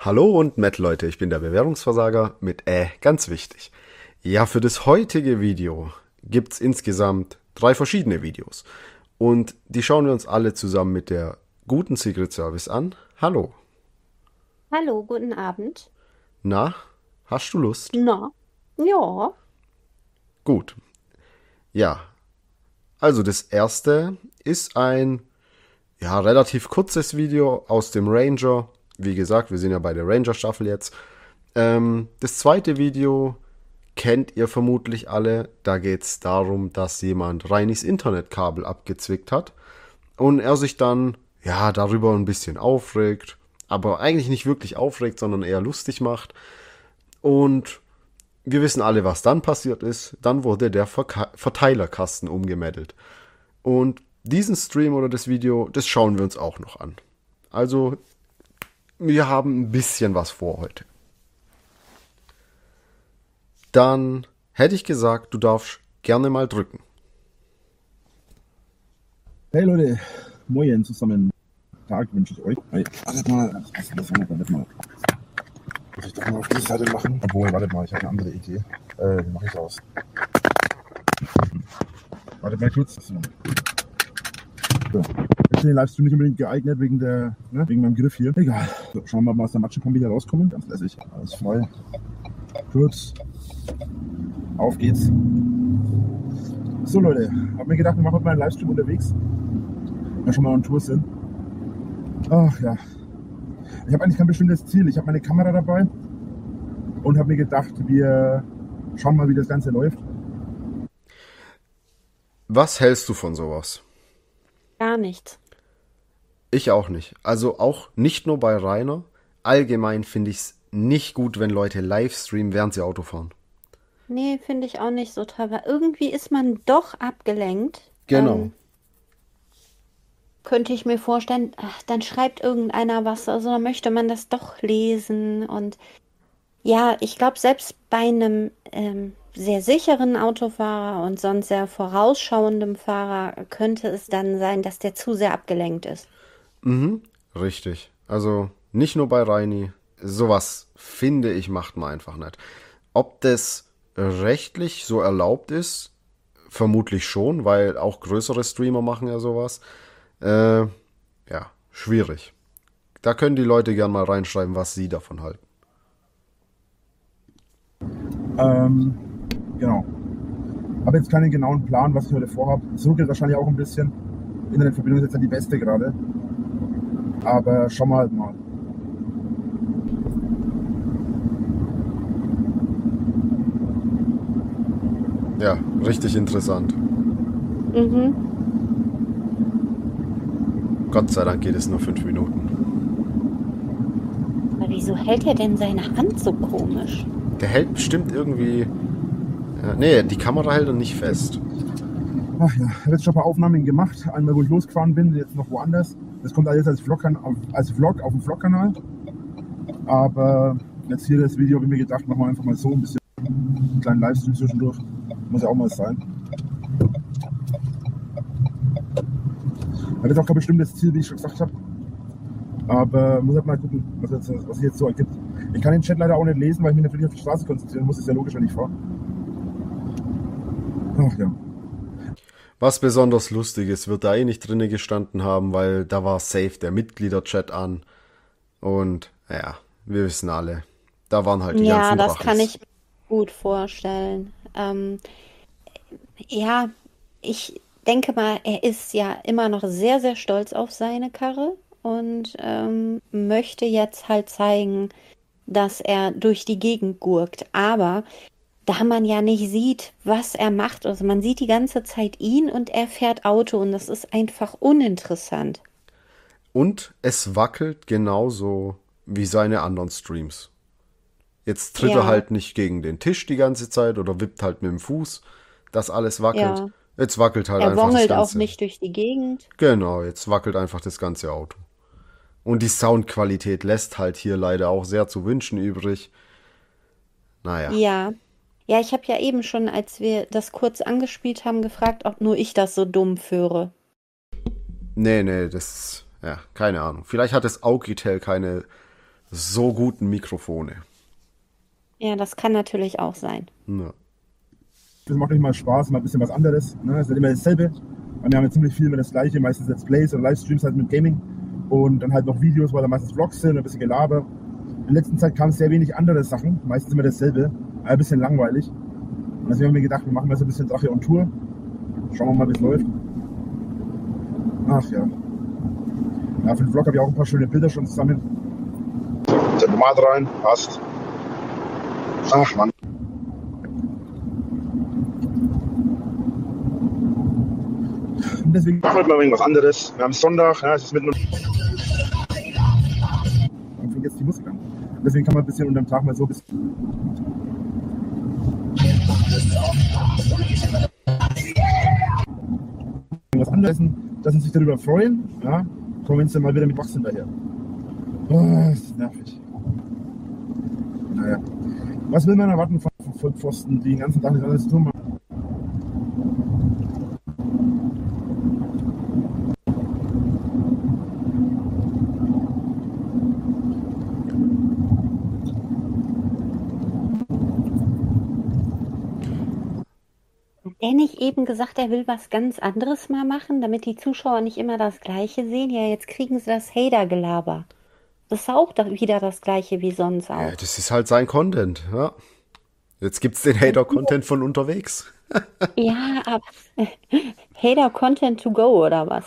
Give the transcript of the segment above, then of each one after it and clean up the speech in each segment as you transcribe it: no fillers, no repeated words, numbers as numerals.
Hallo und Matt, Leute, ich bin der Bewährungsversager mit ganz wichtig. Ja, für das heutige Video gibt's insgesamt 3 verschiedene Videos. Und die schauen wir uns alle zusammen mit der guten Secret Service an. Hallo. Hallo, guten Abend. Na, hast du Lust? Na, ja, Gut. Ja, also das erste ist ein relativ kurzes Video aus dem Ranger. Wie gesagt, wir sind ja bei der Ranger-Staffel jetzt. Das zweite Video kennt ihr vermutlich alle. Da geht es darum, dass jemand Reinis Internetkabel abgezwickt hat und er sich dann darüber ein bisschen aufregt, aber eigentlich nicht wirklich aufregt, sondern eher lustig macht. Und wir wissen alle, was dann passiert ist. Dann wurde der Verteilerkasten umgemeldet. Und diesen Stream oder das Video, das schauen wir uns auch noch an. Also, wir haben ein bisschen was vor heute. Dann hätte ich gesagt, du darfst gerne mal drücken. Hey Leute, moin zusammen. Tag wünsche ich euch. Hey, wartet mal. Muss ich doch mal auf die Seite machen? Obwohl, wartet mal, ich habe eine andere Idee. Wie mache ich das? Wartet mal kurz. So. Jetzt ist der Livestream nicht unbedingt geeignet wegen meinem Griff hier. Egal. So, schauen wir mal, aus der Matschepampe hier rauskommen. Ganz lässig. Alles frei. Kurz. Auf geht's. So Leute, hab mir gedacht, wir machen heute mal einen Livestream unterwegs. Wenn wir schon mal on Tour sind. Ach ja. Ich habe eigentlich kein bestimmtes Ziel. Ich habe meine Kamera dabei und habe mir gedacht, wir schauen mal, wie das Ganze läuft. Was hältst du von sowas? gar nichts. Ich auch nicht. Also auch nicht nur bei Rainer. Allgemein finde ich es nicht gut, wenn Leute live streamen, während sie Auto fahren. Nee, finde ich auch nicht so toll, weil irgendwie ist man doch abgelenkt. Genau. Könnte ich mir vorstellen, ach, dann schreibt irgendeiner was, also dann möchte man das doch lesen. Und ja, ich glaube, selbst bei einem sehr sicheren Autofahrer und sonst sehr vorausschauendem Fahrer könnte es dann sein, dass der zu sehr abgelenkt ist. Richtig. Also nicht nur bei Reini. Sowas finde ich macht man einfach nicht. Ob das rechtlich so erlaubt ist, vermutlich schon, weil auch größere Streamer machen ja sowas. Ja, schwierig. Da können die Leute gern mal reinschreiben, was sie davon halten. Genau. Habe jetzt keinen genauen Plan, was ich heute vorhabe. So geht wahrscheinlich auch ein bisschen. Internetverbindung ist jetzt nicht die beste gerade. Aber schauen wir halt mal. Ja, richtig interessant. Mhm. Gott sei Dank geht es nur 5 Minuten. Aber wieso hält er denn seine Hand so komisch? Der hält bestimmt irgendwie. Nee, die Kamera hält er nicht fest. Ach ja, ich habe jetzt schon ein paar Aufnahmen gemacht. Einmal, wo ich losgefahren bin, jetzt noch woanders. Das kommt alles als Vlog auf dem Vlog-Kanal. Aber jetzt hier das Video habe ich mir gedacht, machen wir einfach mal so ein bisschen einen kleinen Livestream zwischendurch. Muss ja auch mal sein. Hat jetzt auch kein bestimmtes Ziel, wie ich schon gesagt habe. Aber muss halt mal gucken, was sich jetzt so ergibt. Ich kann den Chat leider auch nicht lesen, weil ich mich natürlich auf die Straße konzentrieren muss. Ist ja logisch, wenn ich fahre. Ach ja. Was besonders Lustiges wird da nicht drinne gestanden haben, weil da war safe der Mitgliederchat an. Und ja, wir wissen alle, da waren halt die Ja, ganzen das kann Drachis. ich mir gut vorstellen. Ja, ich denke mal, er ist ja immer noch sehr, sehr stolz auf seine Karre und möchte jetzt halt zeigen, dass er durch die Gegend gurkt. Aber da man ja nicht sieht, was er macht, also man sieht die ganze Zeit ihn und er fährt Auto und das ist einfach uninteressant. Und es wackelt genauso wie seine anderen Streams. Jetzt tritt er Ja, halt nicht gegen den Tisch die ganze Zeit oder wippt halt mit dem Fuß, dass alles wackelt. ja. Jetzt wackelt halt Er einfach das wongelt auch Ganze. nicht durch die Gegend. Genau, jetzt wackelt einfach das ganze Auto. Und die Soundqualität lässt halt hier leider auch sehr zu wünschen übrig. Naja. Ja. Ja, ich habe ja eben schon, als wir das kurz angespielt haben, gefragt, ob nur ich das so dumm führe. Nee, das, ja, keine Ahnung. Vielleicht hat das Augitel keine so guten Mikrofone. Ja, das kann natürlich auch sein. Ja. Das macht euch mal Spaß, mal ein bisschen was anderes. Ne? Es ist immer dasselbe. Und wir haben ja ziemlich viel immer das Gleiche, meistens Let's Plays oder Livestreams halt mit Gaming. Und dann halt noch Videos, weil da meistens Vlogs sind, ein bisschen Gelaber. In letzter Zeit kamen sehr wenig andere Sachen, meistens immer dasselbe, aber ein bisschen langweilig. Und deswegen haben wir gedacht, wir machen mal so ein bisschen Drache on Tour. Schauen wir mal, wie es läuft. Ach ja. Ja, für den Vlog habe ich auch ein paar schöne Bilder schon zusammen. Tempomat rein, passt. Ach Mann. Und deswegen machen wir mal irgendwas anderes. Wir haben Sonntag, ja, es ist mitten. Und fängt jetzt die Musik an. Deswegen kann man ein bisschen unterm Tag mal so ein bisschen. Was anderes, dass sie sich darüber freuen, ja, kommen sie mal wieder mit Wachs hinterher. Oh, das ist nervig. Naja. Was will man erwarten von Vollpfosten, die den ganzen Tag nicht alles tun? Hat er nicht eben gesagt, er will was ganz anderes mal machen, damit die Zuschauer nicht immer das Gleiche sehen? Ja, jetzt kriegen sie das Hater-Gelaber. Das ist auch wieder das Gleiche wie sonst auch. Ja, das ist halt sein Content, ja. Jetzt gibt's den Hater-Content von unterwegs. Ja, aber Hater-Content to go oder was?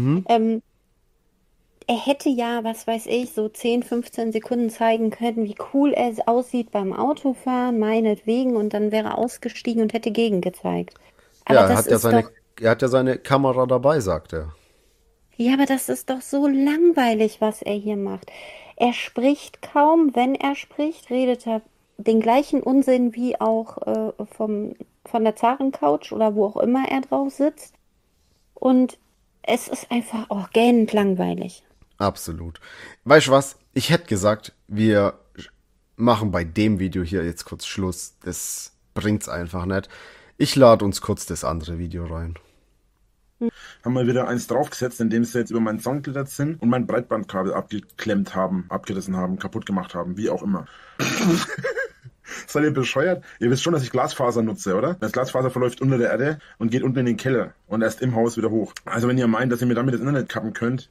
Er hätte ja, was weiß ich, so 10, 15 Sekunden zeigen können, wie cool er aussieht beim Autofahren, meinetwegen, und dann wäre er ausgestiegen und hätte gegengezeigt. Aber Ja, das ist doch, er hat ja seine Kamera dabei, sagt er. ja, aber das ist doch so langweilig, was er hier macht. Er spricht kaum, wenn er spricht, redet er den gleichen Unsinn wie auch von der Zarencouch oder wo auch immer er drauf sitzt. Und es ist einfach auch gähnend langweilig. Absolut. Weißt du was? Ich hätte gesagt, wir machen bei dem Video hier jetzt kurz Schluss. Das bringt's einfach nicht. Ich lade uns kurz das andere Video rein. Haben wir wieder eins draufgesetzt, indem sie jetzt über meinen Zaun geklettert sind und mein Breitbandkabel abgeklemmt haben, abgerissen haben, kaputt gemacht haben, wie auch immer. Seid ihr bescheuert? Ihr wisst schon, dass ich Glasfaser nutze, oder? Das Glasfaser verläuft unter der Erde und geht unten in den Keller und erst im Haus wieder hoch. Also wenn ihr meint, dass ihr mir damit das Internet kappen könnt,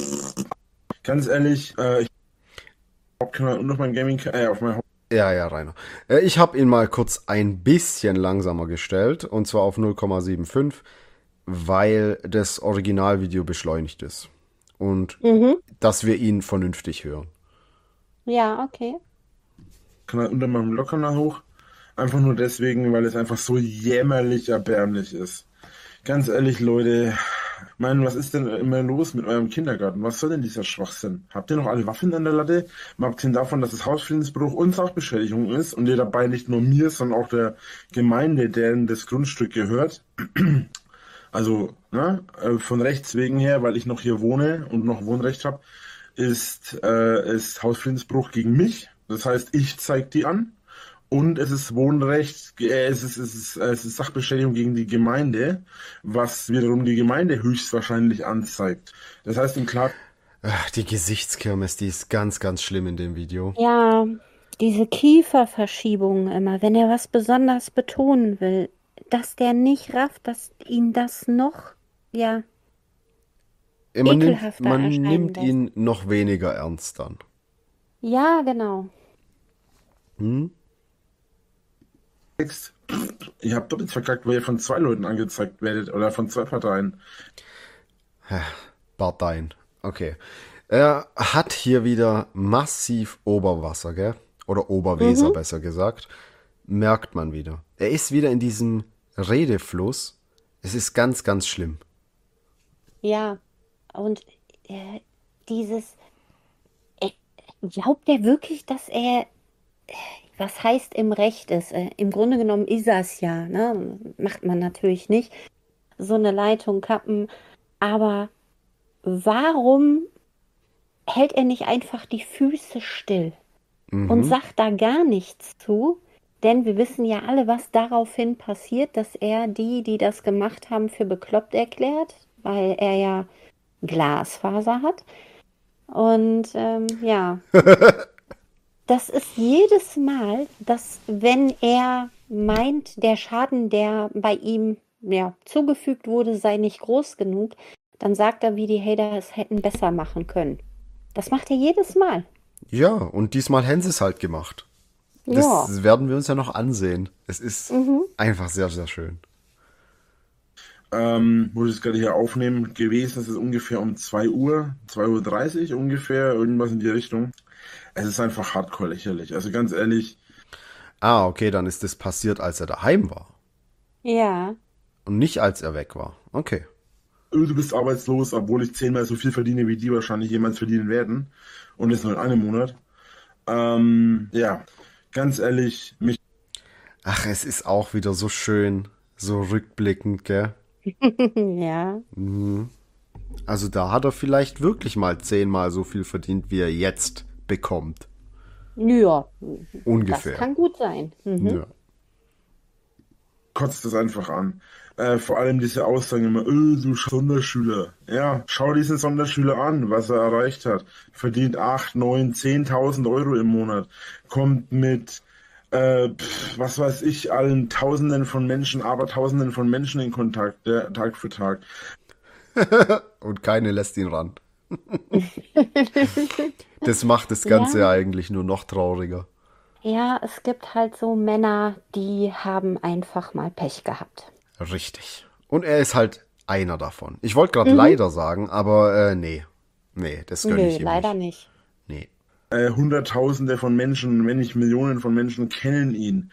ganz ehrlich, ich habe noch mein Gaming, auf mein Ja, Rainer. Ich habe ihn mal kurz ein bisschen langsamer gestellt, und zwar auf 0,75, weil das Originalvideo beschleunigt ist. Und dass wir ihn vernünftig hören. Ja, okay. Kanal unter meinem Logkanal hoch. Einfach nur deswegen, weil es einfach so jämmerlich erbärmlich ist. Ganz ehrlich, Leute, was ist denn immer los mit eurem Kindergarten? Was soll denn dieser Schwachsinn? Habt ihr noch alle Waffen an der Latte? Mal abgesehen davon, dass es Hausfriedensbruch und Sachbeschädigung ist und ihr dabei nicht nur mir, sondern auch der Gemeinde, deren das Grundstück gehört. Also, ne, von Rechts wegen her, weil ich noch hier wohne und noch Wohnrecht habe, ist Hausfriedensbruch gegen mich. Das heißt, ich zeige die an. Und es ist Wohnrecht, es ist Sachbeschädigung gegen die Gemeinde, was wiederum die Gemeinde höchstwahrscheinlich anzeigt. Das heißt im Klar. Die Gesichtskirmes, die ist ganz, ganz schlimm in dem Video. Ja, diese Kieferverschiebungen immer, wenn er was besonders betonen will, dass der nicht rafft, dass ihn das noch, ja, ekelhafter Man erscheinen nimmt lässt. ihn noch weniger ernst dann. Ja, genau. Ihr habt doppelt verkackt, weil ihr von 2 Leuten angezeigt werdet oder von 2 Parteien. Bartein. Okay. Er hat hier wieder massiv Oberwasser, gell? Oder Oberweser, besser gesagt. Merkt man wieder. Er ist wieder in diesem Redefluss. Es ist ganz, ganz schlimm. Ja, und glaubt er wirklich, dass er, was heißt im Recht ist? Im Grunde genommen ist er es ja, ne? Macht man natürlich nicht, so eine Leitung kappen. Aber warum hält er nicht einfach die Füße still und sagt da gar nichts zu? Denn wir wissen ja alle, was daraufhin passiert, dass er die das gemacht haben, für bekloppt erklärt, weil er ja Glasfaser hat. Und ja, Das ist jedes Mal, dass wenn er meint, der Schaden, der bei ihm zugefügt wurde, sei nicht groß genug, dann sagt er, wie die Hater es hätten besser machen können. Das macht er jedes Mal. Ja, und diesmal haben sie es halt gemacht. Ja. Das werden wir uns ja noch ansehen. Es ist einfach sehr, sehr schön. Wo ich es gerade hier aufnehmen gewesen, es ist ungefähr um 2 Uhr, 2:30 Uhr ungefähr, irgendwas in die Richtung. Es ist einfach hardcore lächerlich. Also ganz ehrlich, Ah, okay, dann ist das passiert, als er daheim war. Ja. Und nicht, als er weg war. Okay. du bist arbeitslos, obwohl ich 10-mal so viel verdiene, wie die wahrscheinlich jemals verdienen werden. Und das nur in einem Monat. Ja, ganz ehrlich, mich Ach, es ist auch wieder so schön, so rückblickend, gell? Ja. Also da hat er vielleicht wirklich mal 10-mal so viel verdient, wie er jetzt bekommt. Ja. Das Ungefähr. kann gut sein. Ja. kotzt das einfach an. Vor allem diese Aussagen immer, du Sonderschüler. Ja, schau diesen Sonderschüler an, was er erreicht hat. Verdient 8, 9, 10.000 Euro im Monat. Kommt mit, was weiß ich, allen Tausenden von Menschen, Abertausenden von Menschen in Kontakt, Tag für Tag. Und keine lässt ihn ran. Das macht das Ganze ja eigentlich nur noch trauriger. Ja, es gibt halt so Männer, die haben einfach mal Pech gehabt. Richtig. Und er ist halt einer davon. Ich wollte gerade leider sagen, aber nee. Nee, das gönne ich ihm leider nicht. nicht. Nee. Hunderttausende von Menschen, wenn nicht Millionen von Menschen kennen ihn.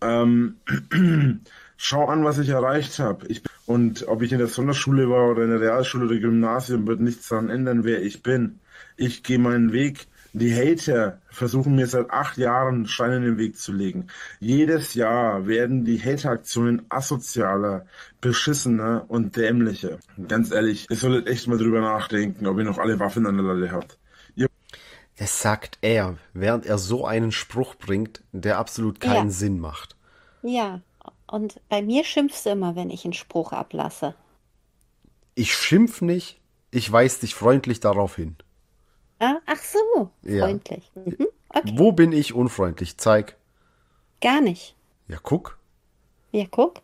Schau an, was ich erreicht habe. Und ob ich in der Sonderschule war oder in der Realschule oder Gymnasium, wird nichts daran ändern, wer ich bin. Ich gehe meinen Weg. Die Hater versuchen mir seit 8 Jahren Steine in den Weg zu legen. Jedes Jahr werden die Hater-Aktionen asozialer, beschissener und dämlicher. Ganz ehrlich, ihr solltet echt mal drüber nachdenken, ob ihr noch alle Waffen an der Latte habt. Das sagt er, während er so einen Spruch bringt, der absolut keinen Ja. Sinn macht. Ja. Und bei mir schimpfst du immer, wenn ich einen Spruch ablasse. Ich schimpf nicht, ich weise dich freundlich darauf hin. Ah, ach so, Ja. freundlich. Okay, Wo bin ich unfreundlich? Zeig. gar nicht. Ja, guck. Ja, guck.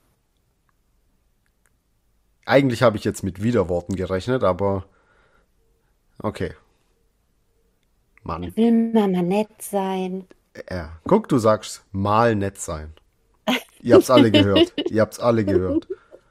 Eigentlich habe ich jetzt mit Widerworten gerechnet, aber okay. Mann. Will man mal nett sein. Ja. Guck, du sagst mal nett sein. Ihr habt's alle gehört. Ihr habt's alle gehört.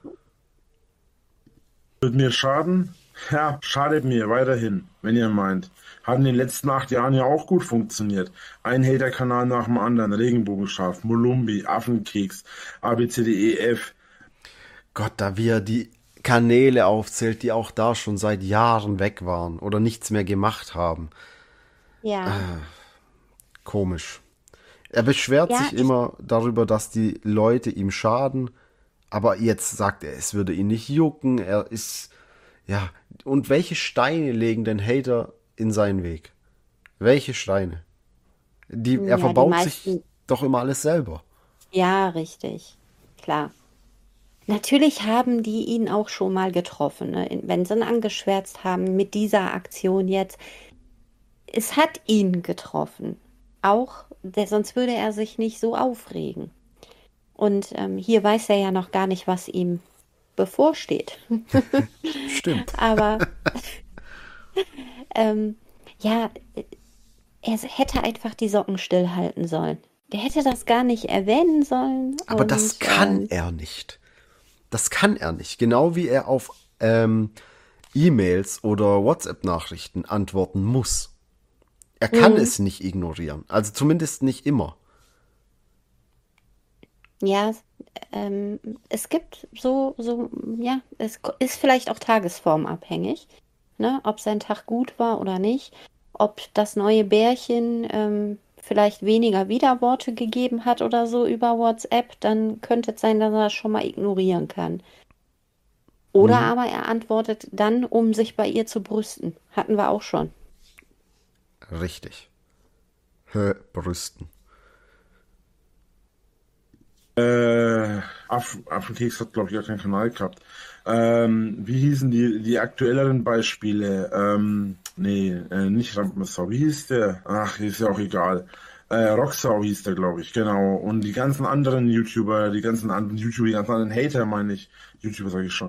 Wird mir schaden? Ja, schadet mir weiterhin, wenn ihr meint. Hat in den letzten 8 Jahren ja auch gut funktioniert. Ein Hater-Kanal nach dem anderen, Regenbogenschaf, Molumbi, Affenkeks, ABCDEF. Gott, da wie er die Kanäle aufzählt, die auch da schon seit Jahren weg waren oder nichts mehr gemacht haben. Ja. Komisch. Er beschwert Ja, sich immer darüber, dass die Leute ihm schaden, aber jetzt sagt er, es würde ihn nicht jucken, er ist, ja, und welche Steine legen denn Hater in seinen Weg? Welche Steine? Er Ja, die verbaut sich meisten. doch immer alles selber. Ja, richtig. Klar. Natürlich haben die ihn auch schon mal getroffen, ne? Wenn sie ihn angeschwärzt haben mit dieser Aktion jetzt. Es hat ihn getroffen. Auch, sonst würde er sich nicht so aufregen. Und hier weiß er ja noch gar nicht, was ihm bevorsteht. Stimmt. Aber ja, er hätte einfach die Socken stillhalten sollen. Der hätte das gar nicht erwähnen sollen. Aber das kann er nicht. Das kann er nicht. Genau wie er auf E-Mails oder WhatsApp-Nachrichten antworten muss. Er kann es nicht ignorieren. Also zumindest nicht immer. Ja, es gibt ja, es ist vielleicht auch tagesformabhängig, ne? Ob sein Tag gut war oder nicht, ob das neue Bärchen vielleicht weniger Widerworte gegeben hat oder so über WhatsApp, dann könnte es sein, dass er das schon mal ignorieren kann. Oder aber er antwortet dann, um sich bei ihr zu brüsten. Hatten wir auch schon. Richtig. Brüsten. Affenkeks hat, glaube ich, gar keinen Kanal gehabt. Wie hießen die aktuelleren Beispiele? Nee, nicht Rampensau. Wie hieß der? Ach, ist ja auch egal. Rocksau hieß der, glaube ich, genau. Und die ganzen anderen YouTuber, die ganzen anderen Hater, meine ich. YouTuber sage ich schon.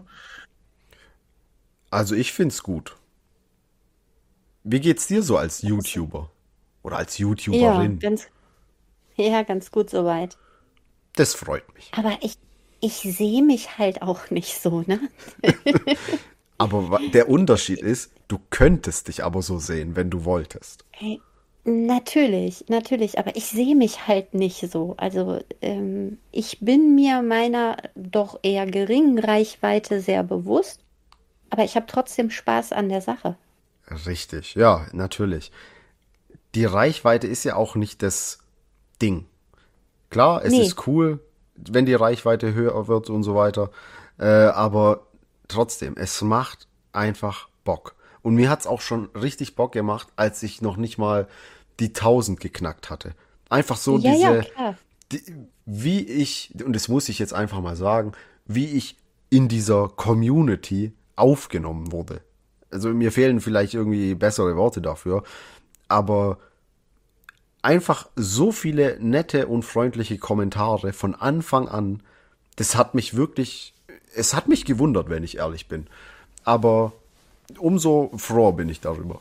Also ich find's gut. Wie geht's dir so als YouTuber? Oder als Ja, YouTuberin? ganz gut soweit. Das freut mich. Aber ich sehe mich halt auch nicht so, ne? Aber der Unterschied ist, du könntest dich aber so sehen, wenn du wolltest. Hey, natürlich, aber ich sehe mich halt nicht so. Also ich bin mir meiner doch eher geringen Reichweite sehr bewusst, aber ich habe trotzdem Spaß an der Sache. Richtig, ja, natürlich. Die Reichweite ist ja auch nicht das Ding. Klar, es Nee, ist cool, wenn die Reichweite höher wird und so weiter. Aber trotzdem, es macht einfach Bock. Und mir hat's auch schon richtig Bock gemacht, als ich noch nicht mal die 1000 geknackt hatte. Einfach so ja, klar. die, wie ich, und das muss ich jetzt einfach mal sagen, wie ich in dieser Community aufgenommen wurde. Also mir fehlen vielleicht irgendwie bessere Worte dafür, aber einfach so viele nette und freundliche Kommentare von Anfang an. Das hat mich wirklich, es hat mich gewundert, wenn ich ehrlich bin. Aber umso froher bin ich darüber.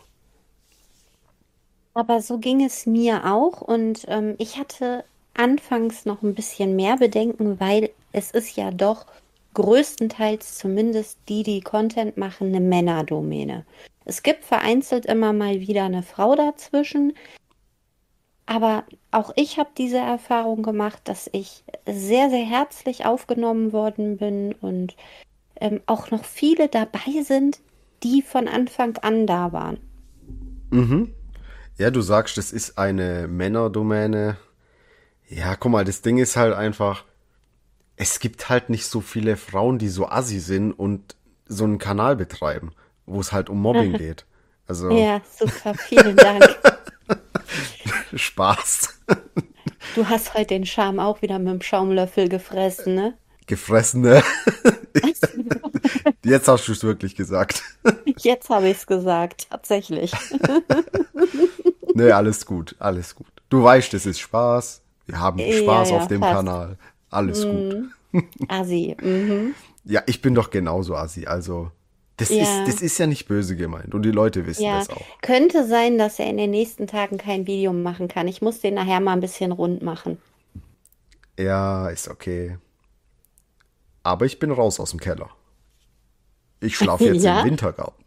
Aber so ging es mir auch und ich hatte anfangs noch ein bisschen mehr Bedenken, weil es ist ja doch größtenteils zumindest die Content machen, eine Männerdomäne. Es gibt vereinzelt immer mal wieder eine Frau dazwischen, aber auch ich habe diese Erfahrung gemacht, dass ich sehr herzlich aufgenommen worden bin und auch noch viele dabei sind, die von Anfang an da waren. Ja, du sagst, das ist eine Männerdomäne. Ja, guck mal, das Ding ist halt einfach, es gibt halt nicht so viele Frauen, die so assi sind und so einen Kanal betreiben, wo es halt um Mobbing geht. Also, Ja, super, vielen Dank. Spaß. Du hast heute den Charme auch wieder mit dem Schaumlöffel gefressen, ne? Gefressene. Jetzt hast du es wirklich gesagt. Jetzt habe ich es gesagt, tatsächlich. Nee, alles gut, alles gut. Du weißt, es ist Spaß. Wir haben Ja, Spaß auf ja, dem fast. Kanal. Alles gut. Mm, Assi. Mhm. Ja, ich bin doch genauso assi. Also, Ja, das ist ja nicht böse gemeint. Und die Leute wissen ja. das auch. Könnte sein, dass er in den nächsten Tagen kein Video machen kann. Ich muss den nachher mal ein bisschen rund machen. Ja, ist okay. Aber ich bin raus aus dem Keller. Ich schlafe jetzt im Ja? Wintergarten.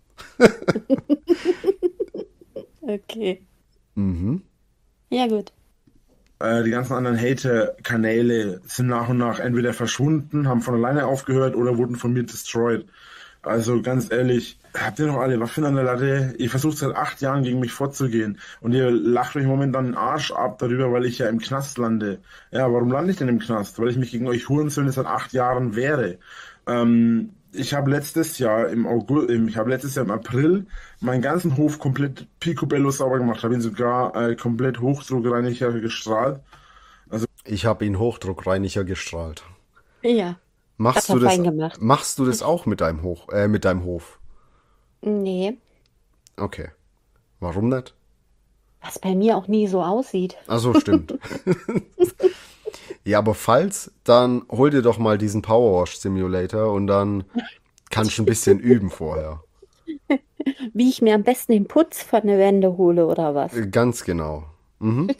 Okay. Mhm. Ja, gut. Die ganzen anderen Hater-Kanäle sind nach und nach entweder verschwunden, haben von alleine aufgehört oder wurden von mir destroyed. Also ganz ehrlich, habt ihr noch alle Waffen an der Latte? Ihr versucht seit 8 Jahren gegen mich vorzugehen und ihr lacht euch momentan den Arsch ab darüber, weil ich ja im Knast lande. Ja, warum lande ich denn im Knast? Weil ich mich gegen euch Hurensöhne seit 8 Jahren wehre. Ich habe letztes Jahr im April meinen ganzen Hof komplett picobello sauber gemacht, habe ihn sogar komplett Hochdruckreiniger gestrahlt. Ich habe ihn Hochdruckreiniger gestrahlt. Ja, hat Machst er du das, fein gemacht. machst du das auch mit deinem Hof? Nee, Okay. Warum nicht? was bei mir auch nie so aussieht. Ach so, stimmt. Ja, aber falls, dann hol dir doch mal diesen Powerwash Simulator und dann kannst du ein bisschen üben vorher. Wie ich mir am besten den Putz von der Wände hole oder was? Ganz genau. Mhm.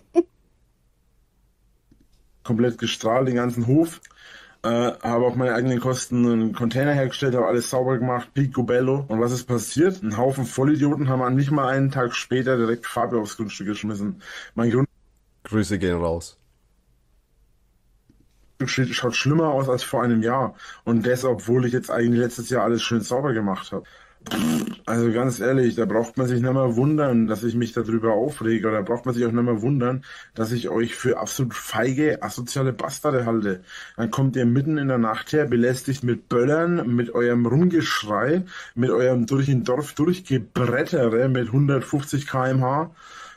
Komplett gestrahlt, den ganzen Hof. Habe auf meine eigenen Kosten einen Container hergestellt, habe alles sauber gemacht, picobello. Und was ist passiert? Ein Haufen Vollidioten haben nicht mal einen Tag später direkt Farbe aufs Grundstück geschmissen. Mein Grüße gehen raus. Grundstück schaut schlimmer aus als vor einem Jahr. Und das, obwohl ich jetzt eigentlich letztes Jahr alles schön sauber gemacht habe. Also ganz ehrlich, da braucht man sich nicht mehr wundern, dass ich mich darüber aufrege. Oder braucht man sich auch nicht mehr wundern, dass ich euch für absolut feige, asoziale Bastarde halte. Dann kommt ihr mitten in der Nacht her, belästigt mit Böllern, mit eurem Rumgeschrei, mit eurem durch den Dorf durchgebrettere mit 150 km/h.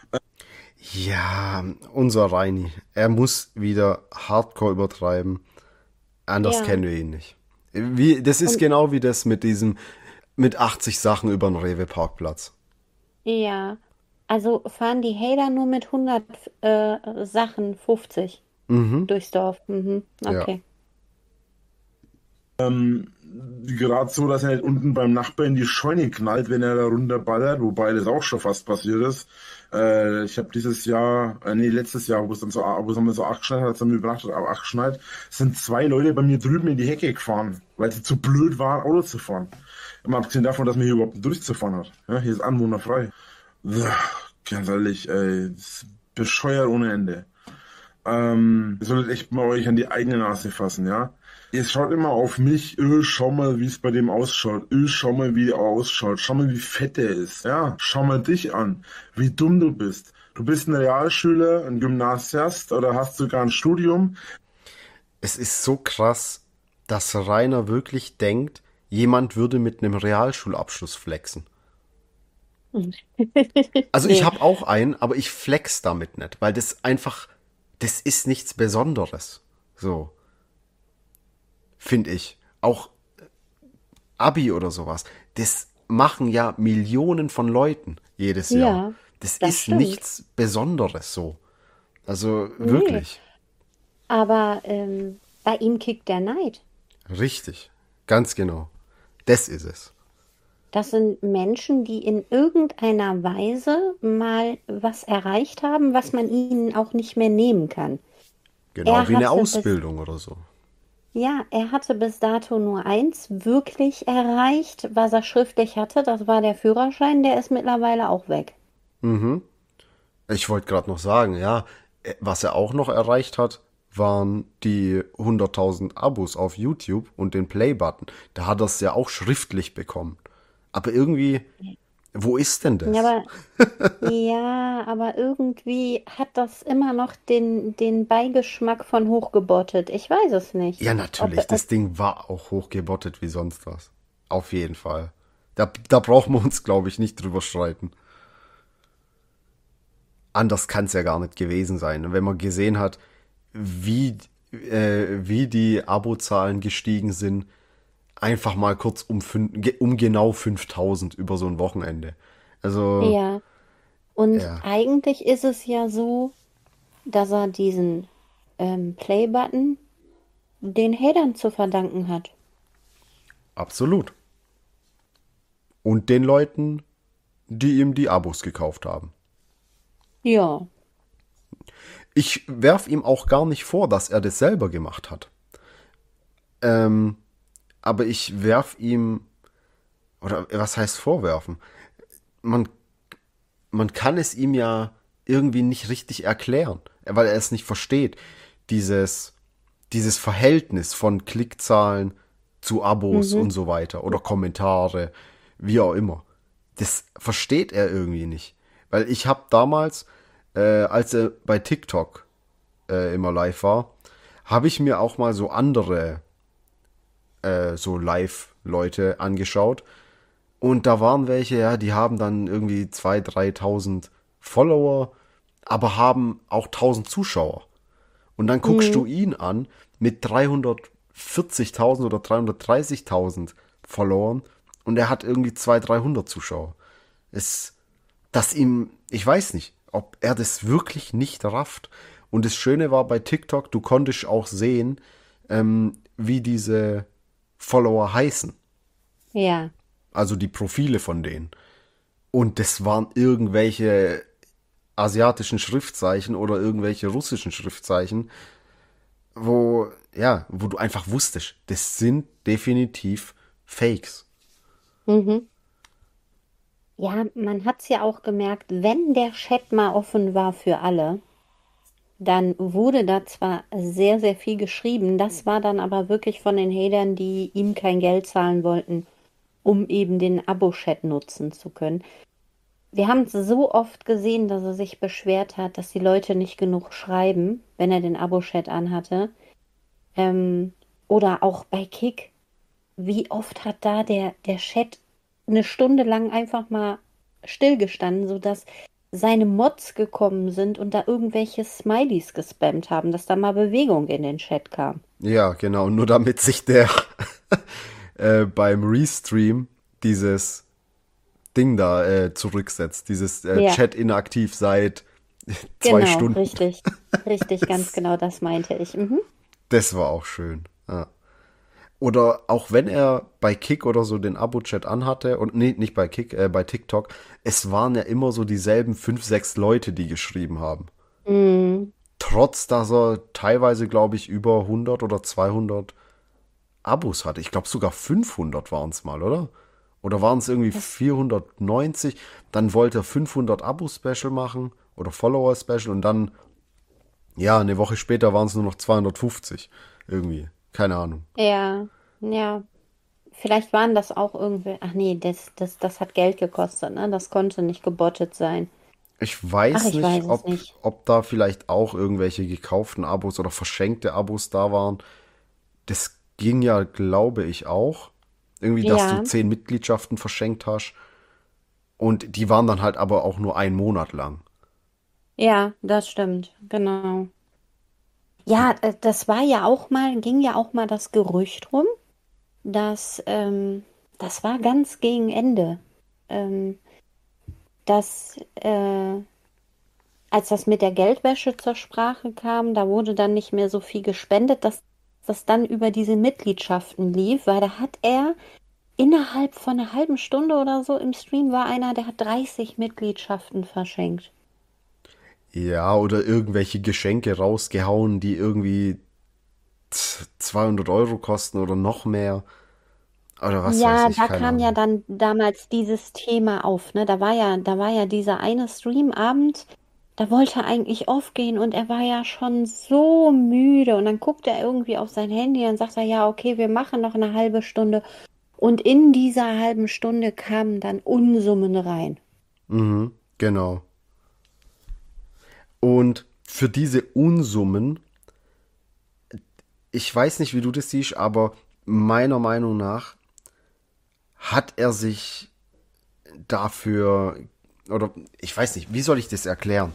Ja, unser Reini. Er muss wieder Hardcore übertreiben. Anders Ja. kennen wir ihn nicht. Das ist Und genau wie das mit 80 Sachen über den Rewe-Parkplatz. ja. Also fahren die Hater nur mit 100 Sachen 50 Mhm, durchs Dorf. Mhm. ja. Okay. Gerade so, dass er nicht unten beim Nachbar in die Scheune knallt, wenn er da runterballert, wobei das auch schon fast passiert ist. Ich habe dieses Jahr, nee, letztes Jahr, wo es dann so acht geschneit hat, als er mir überrascht hat, aber acht geschneit, sind zwei Leute bei mir drüben in die Hecke gefahren, weil sie zu blöd waren, Auto zu fahren. Mal abgesehen davon, dass man hier überhaupt durchzufahren hat. Ja, hier ist anwohnerfrei. Ganz ehrlich, ey, das ist bescheuert ohne Ende. Ihr solltet echt mal euch an die eigene Nase fassen, ja? Ihr schaut immer auf mich, schau mal, wie es bei dem ausschaut, schau mal, wie er ausschaut, schau mal, wie fett er ist, ja? Schau mal dich an, wie dumm du bist. Du bist ein Realschüler, ein Gymnasiast oder hast sogar ein Studium. Es ist so krass, dass Rainer wirklich denkt, jemand würde mit einem Realschulabschluss flexen. Also ich Nee, habe auch einen, aber ich flex damit nicht, weil das einfach, das ist nichts Besonderes. So, finde ich. Auch Abi oder sowas. Das machen ja Millionen von Leuten jedes Jahr. ja, Das das ist stimmt. nichts Besonderes so. Also Nee, wirklich. aber bei ihm kickt der Neid. Richtig. Ganz genau. Das ist es. Das sind Menschen, die in irgendeiner Weise mal was erreicht haben, was man ihnen auch nicht mehr nehmen kann. Genau Er wie eine hatte bis, Ausbildung oder so. ja, er hatte bis dato nur eins wirklich erreicht, was er schriftlich hatte. Das war der Führerschein, der ist mittlerweile auch weg. Mhm. Ich wollte gerade noch sagen, ja, was er auch noch erreicht hat, waren die 100.000 Abos auf YouTube und den Play-Button. Da hat er es ja auch schriftlich bekommen. Aber irgendwie, wo ist denn Ja, das? aber irgendwie hat das immer noch den Beigeschmack von hochgebottet. Ich weiß es nicht. Ja, Ob, natürlich, ob, das Ding war auch hochgebottet wie sonst was. Auf jeden Fall. Da brauchen wir uns, glaube ich, nicht drüber streiten. Anders kann es ja gar nicht gewesen sein. Und wenn man gesehen hat, wie, wie die Abozahlen gestiegen sind, einfach mal kurz um genau 5.000 über so ein Wochenende. Also, ja. Und ja, eigentlich ist es ja so, dass er diesen Play-Button den Hatern zu verdanken hat. absolut. Und den Leuten, die ihm die Abos gekauft haben. Ja. Ich werf ihm auch gar nicht vor, dass er das selber gemacht hat. Aber ich werf ihm, oder was heißt vorwerfen? Man, man kann es ihm ja irgendwie nicht richtig erklären, weil er es nicht versteht. Dieses, dieses Verhältnis von Klickzahlen zu Abos Mhm. und so weiter oder Kommentare, wie auch immer. Das versteht er irgendwie nicht. Weil ich habe damals, als er bei TikTok immer live war, habe ich mir auch mal so andere so Live-Leute angeschaut. Und da waren welche, ja, die haben dann irgendwie 2.000, 3.000 Follower, aber haben auch 1.000 Zuschauer. Und dann guckst du Mhm. ihn an mit 340.000 oder 330.000 Followern und er hat irgendwie 200, 300 Zuschauer. Es, dass ihm, ich weiß nicht, ob er das wirklich nicht rafft. Und das Schöne war bei TikTok, du konntest auch sehen, wie diese Follower heißen. Ja. Also die Profile von denen. Und das waren irgendwelche asiatischen Schriftzeichen oder irgendwelche russischen Schriftzeichen, wo, ja, wo du einfach wusstest, das sind definitiv Fakes. Mhm. Ja, man hat es ja auch gemerkt, wenn der Chat mal offen war für alle, dann wurde da zwar sehr, sehr viel geschrieben, das war dann aber wirklich von den Hatern, die ihm kein Geld zahlen wollten, um eben den Abo-Chat nutzen zu können. Wir haben es so oft gesehen, dass er sich beschwert hat, dass die Leute nicht genug schreiben, wenn er den Abo-Chat anhatte. Ähm, oder auch bei Kick. Wie oft hat da der Chat eine Stunde lang einfach mal stillgestanden, sodass seine Mods gekommen sind und da irgendwelche Smileys gespammt haben, dass da mal Bewegung in den Chat kam. Ja, genau, nur damit sich der beim Restream dieses Ding da zurücksetzt. Dieses Ja, Chat inaktiv seit zwei genau, Stunden. richtig. Richtig, ganz genau das meinte ich. Mhm. Das war auch schön. Ja. Oder auch wenn er bei Kick oder so den Abo-Chat anhatte, und nee, nicht bei Kick, bei TikTok, es waren ja immer so dieselben 5, 6 Leute, die geschrieben haben. Mm, Trotz, dass er teilweise, glaube ich, über 100 oder 200 Abos hatte. Ich glaube sogar 500 waren es mal, oder? Oder waren es irgendwie das, 490? Dann wollte er 500 Abo-Special machen oder Follower-Special und dann, ja, eine Woche später waren es nur noch 250. Irgendwie. Keine Ahnung. ja, ja. Vielleicht waren das auch irgendwie. Ach nee, das hat Geld gekostet, ne? Das konnte nicht gebottet sein. Ich Ach, weiß ich nicht, weiß es nicht. ob da vielleicht auch irgendwelche gekauften Abos oder verschenkte Abos da waren. Das ging ja, glaube ich, auch. Irgendwie, dass du Ja, 10 Mitgliedschaften verschenkt hast. Und die waren dann halt aber auch nur einen Monat lang. ja, das stimmt. Genau. Ja, das war ja auch mal, ging ja auch mal das Gerücht rum, dass, das war ganz gegen Ende, ähm, dass, als das mit der Geldwäsche zur Sprache kam, da wurde dann nicht mehr so viel gespendet, dass das dann über diese Mitgliedschaften lief, weil da hat er innerhalb von einer halben Stunde oder so im Stream war einer, der hat 30 Mitgliedschaften verschenkt. Ja, oder irgendwelche Geschenke rausgehauen, die irgendwie 200 € kosten oder noch mehr. Oder was weiß Ja, ich, da keine kam ja Ahnung. dann damals dieses Thema auf, ne? Da war ja dieser eine Streamabend, da wollte er eigentlich aufgehen und er war ja schon so müde und dann guckt er irgendwie auf sein Handy und sagt er, ja, okay, wir machen noch eine halbe Stunde und in dieser halben Stunde kamen dann Unsummen rein. Mhm, genau. Und für diese Unsummen, ich weiß nicht, wie du das siehst, aber meiner Meinung nach hat er sich dafür, oder ich weiß nicht, wie soll ich das erklären?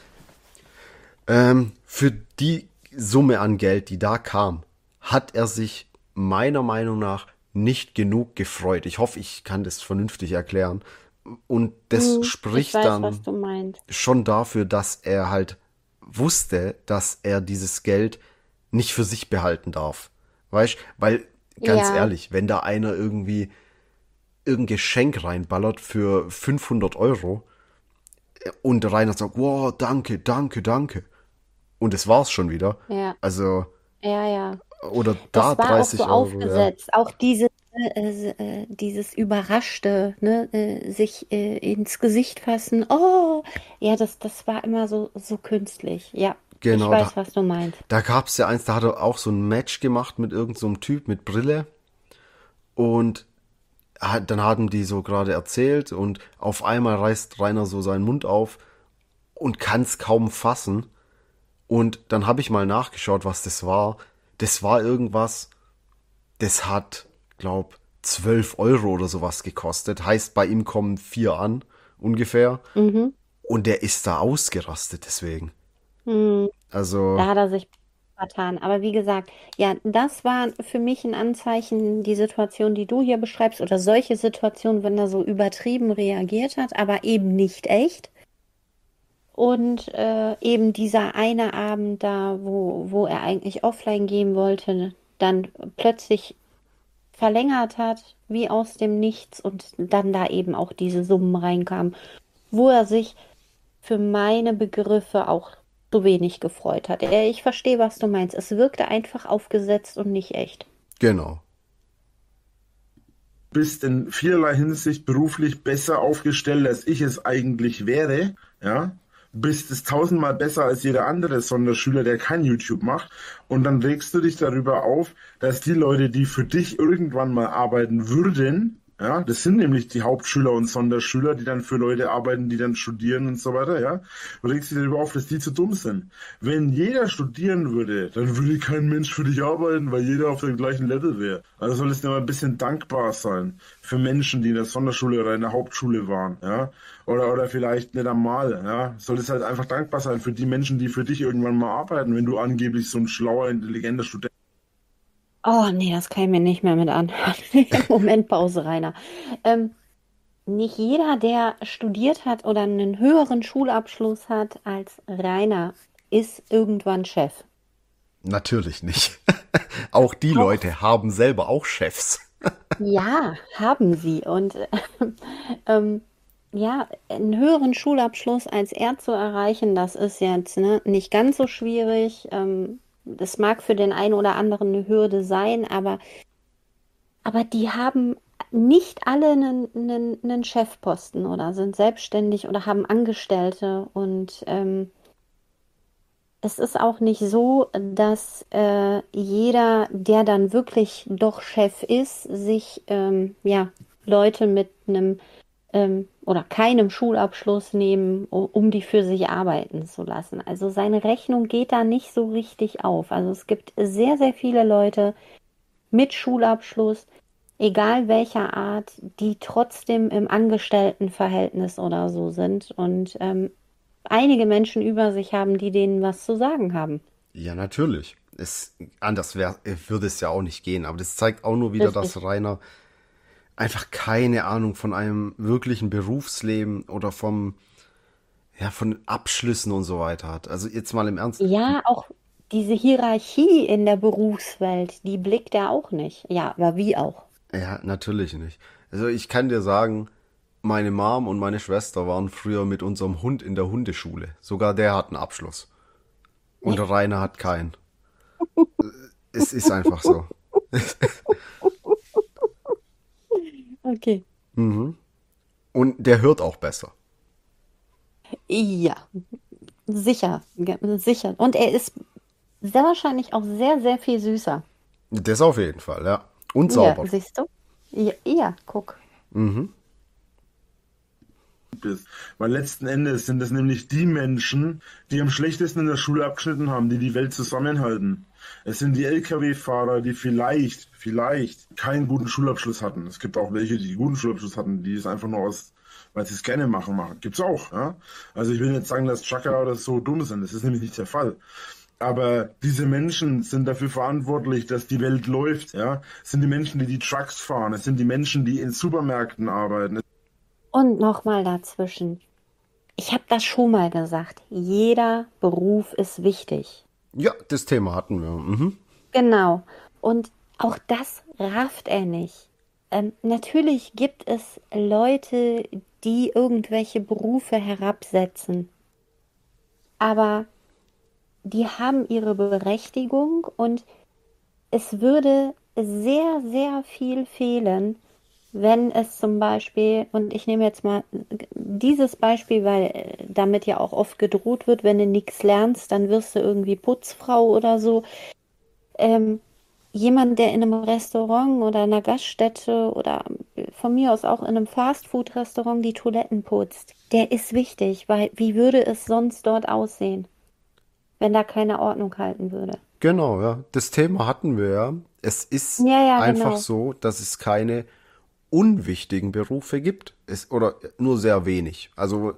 Für die Summe an Geld, die da kam, hat er sich meiner Meinung nach nicht genug gefreut. Ich hoffe, ich kann das vernünftig erklären. Und das Ich spricht weiß, was dann du meinst. schon dafür, dass er halt wusste, dass er dieses Geld nicht für sich behalten darf. Weißt, weil ganz Ja, ehrlich, wenn da einer irgendwie irgendein Geschenk reinballert für 500 € und Rainer sagt, wow, danke, danke, danke. Und es war's schon wieder. ja, Also, ja, ja. oder da Das war auch so 30 €, ja. aufgesetzt. Auch dieses Überraschte, ne, sich ins Gesicht fassen. Oh, ja, das war immer so künstlich. Ja, ich Genau, weiß, was du meinst. da gab's ja eins, da hat er auch so ein Match gemacht mit irgendeinem so einem Typ mit Brille. Und dann hatten die so gerade erzählt und auf einmal reißt Rainer so seinen Mund auf und kann's kaum fassen. Und dann habe ich mal nachgeschaut, was das war. Das war irgendwas, das hat, glaub, 12 € oder sowas gekostet. Heißt, bei ihm kommen 4 an, ungefähr. Mhm. Und der ist da ausgerastet deswegen. Hm, Also, da hat er sich vertan. Aber wie gesagt, ja, das war für mich ein Anzeichen, die Situation, die du hier beschreibst, oder solche Situationen, wenn er so übertrieben reagiert hat, aber eben nicht echt. Und eben dieser eine Abend da, wo er eigentlich offline gehen wollte, dann plötzlich verlängert hat, wie aus dem Nichts und dann da eben auch diese Summen reinkamen, wo er sich für meine Begriffe auch zu wenig gefreut hat. Ich verstehe, was du meinst. Es wirkte einfach aufgesetzt und nicht echt. genau. Bist in vielerlei Hinsicht beruflich besser aufgestellt, als ich es eigentlich wäre, ja, bist es tausendmal besser als jeder andere Sonderschüler, der kein YouTube macht. Und dann regst du dich darüber auf, dass die Leute, die für dich irgendwann mal arbeiten würden, ja, das sind nämlich die Hauptschüler und Sonderschüler, die dann für Leute arbeiten, die dann studieren und so weiter, ja. Du regst dich darüber auf, dass die zu dumm sind. Wenn jeder studieren würde, dann würde kein Mensch für dich arbeiten, weil jeder auf dem gleichen Level wäre. Also solltest du mal ein bisschen dankbar sein für Menschen, die in der Sonderschule oder in der Hauptschule waren, ja. Oder vielleicht nicht einmal, ja. Solltest halt einfach dankbar sein für die Menschen, die für dich irgendwann mal arbeiten, wenn du angeblich so ein schlauer, intelligenter Student. Oh, nee, das kann ich mir nicht mehr mit anhören. Moment, Pause, Rainer. Ähm, nicht jeder, der studiert hat oder einen höheren Schulabschluss hat als Rainer, ist irgendwann Chef. Natürlich nicht. Auch die Auch Leute haben selber auch Chefs. ja, haben sie. Und ähm, ja, einen höheren Schulabschluss als er zu erreichen, das ist jetzt ne, nicht ganz so schwierig. Das mag für den einen oder anderen eine Hürde sein, aber die haben nicht alle einen Chefposten oder sind selbstständig oder haben Angestellte. Und es ist auch nicht so, dass jeder, der dann wirklich doch Chef ist, sich ja, Leute mit einem oder keinem Schulabschluss nehmen, um die für sich arbeiten zu lassen. Also seine Rechnung geht da nicht so richtig auf. Also es gibt sehr, sehr viele Leute mit Schulabschluss, egal welcher Art, die trotzdem im Angestelltenverhältnis oder so sind und einige Menschen über sich haben, die denen was zu sagen haben. Ja, natürlich. Anders würde es ja auch nicht gehen. Aber das zeigt auch nur wieder, Richtig. dass Rainer einfach keine Ahnung von einem wirklichen Berufsleben oder von Abschlüssen und so weiter hat. Also jetzt mal im Ernst. Ja, auch diese Hierarchie in der Berufswelt, die blickt er auch nicht. Ja, aber wie auch? Ja, natürlich nicht. Also ich kann dir sagen, meine Mom und meine Schwester waren früher mit unserem Hund in der Hundeschule. Sogar der hat einen Abschluss. Und Rainer hat keinen. Es ist einfach so. Okay. Und der hört auch besser. Ja, sicher, sicher. Und er ist sehr wahrscheinlich auch sehr, sehr viel süßer. Das auf jeden Fall, ja. Und Ja, sauber. siehst du? Ja, ja, guck. Bist. Weil letzten Endes sind es nämlich die Menschen, die am schlechtesten in der Schule abgeschnitten haben, die die Welt zusammenhalten. Es sind die Lkw-Fahrer, die vielleicht keinen guten Schulabschluss hatten. Es gibt auch welche, die einen guten Schulabschluss hatten, die es einfach nur weil sie es gerne machen. Gibt's auch, ja. Also ich will nicht sagen, dass Trucker oder so dumm sind. Das ist nämlich nicht der Fall. Aber diese Menschen sind dafür verantwortlich, dass die Welt läuft, ja. Es sind die Menschen, die die Trucks fahren. Es sind die Menschen, die in Supermärkten arbeiten. Und nochmal dazwischen. Ich habe das schon mal gesagt. Jeder Beruf ist wichtig. Ja, das Thema hatten wir. Genau. Und auch das rafft er nicht. Natürlich gibt es Leute, die irgendwelche Berufe herabsetzen. Aber die haben ihre Berechtigung und es würde sehr, sehr viel fehlen, wenn es zum Beispiel, und ich nehme jetzt mal dieses Beispiel, weil damit ja auch oft gedroht wird, wenn du nichts lernst, dann wirst du irgendwie Putzfrau oder so. Ähm, Jemand, der in einem Restaurant oder einer Gaststätte oder von mir aus auch in einem Fastfood-Restaurant die Toiletten putzt, der ist wichtig, weil wie würde es sonst dort aussehen, wenn da keine Ordnung halten würde? Genau, ja. Das Thema hatten wir ja. Es ist Ja, ja, einfach genau. so, dass es keine unwichtigen Berufe gibt. Oder nur sehr wenig. Also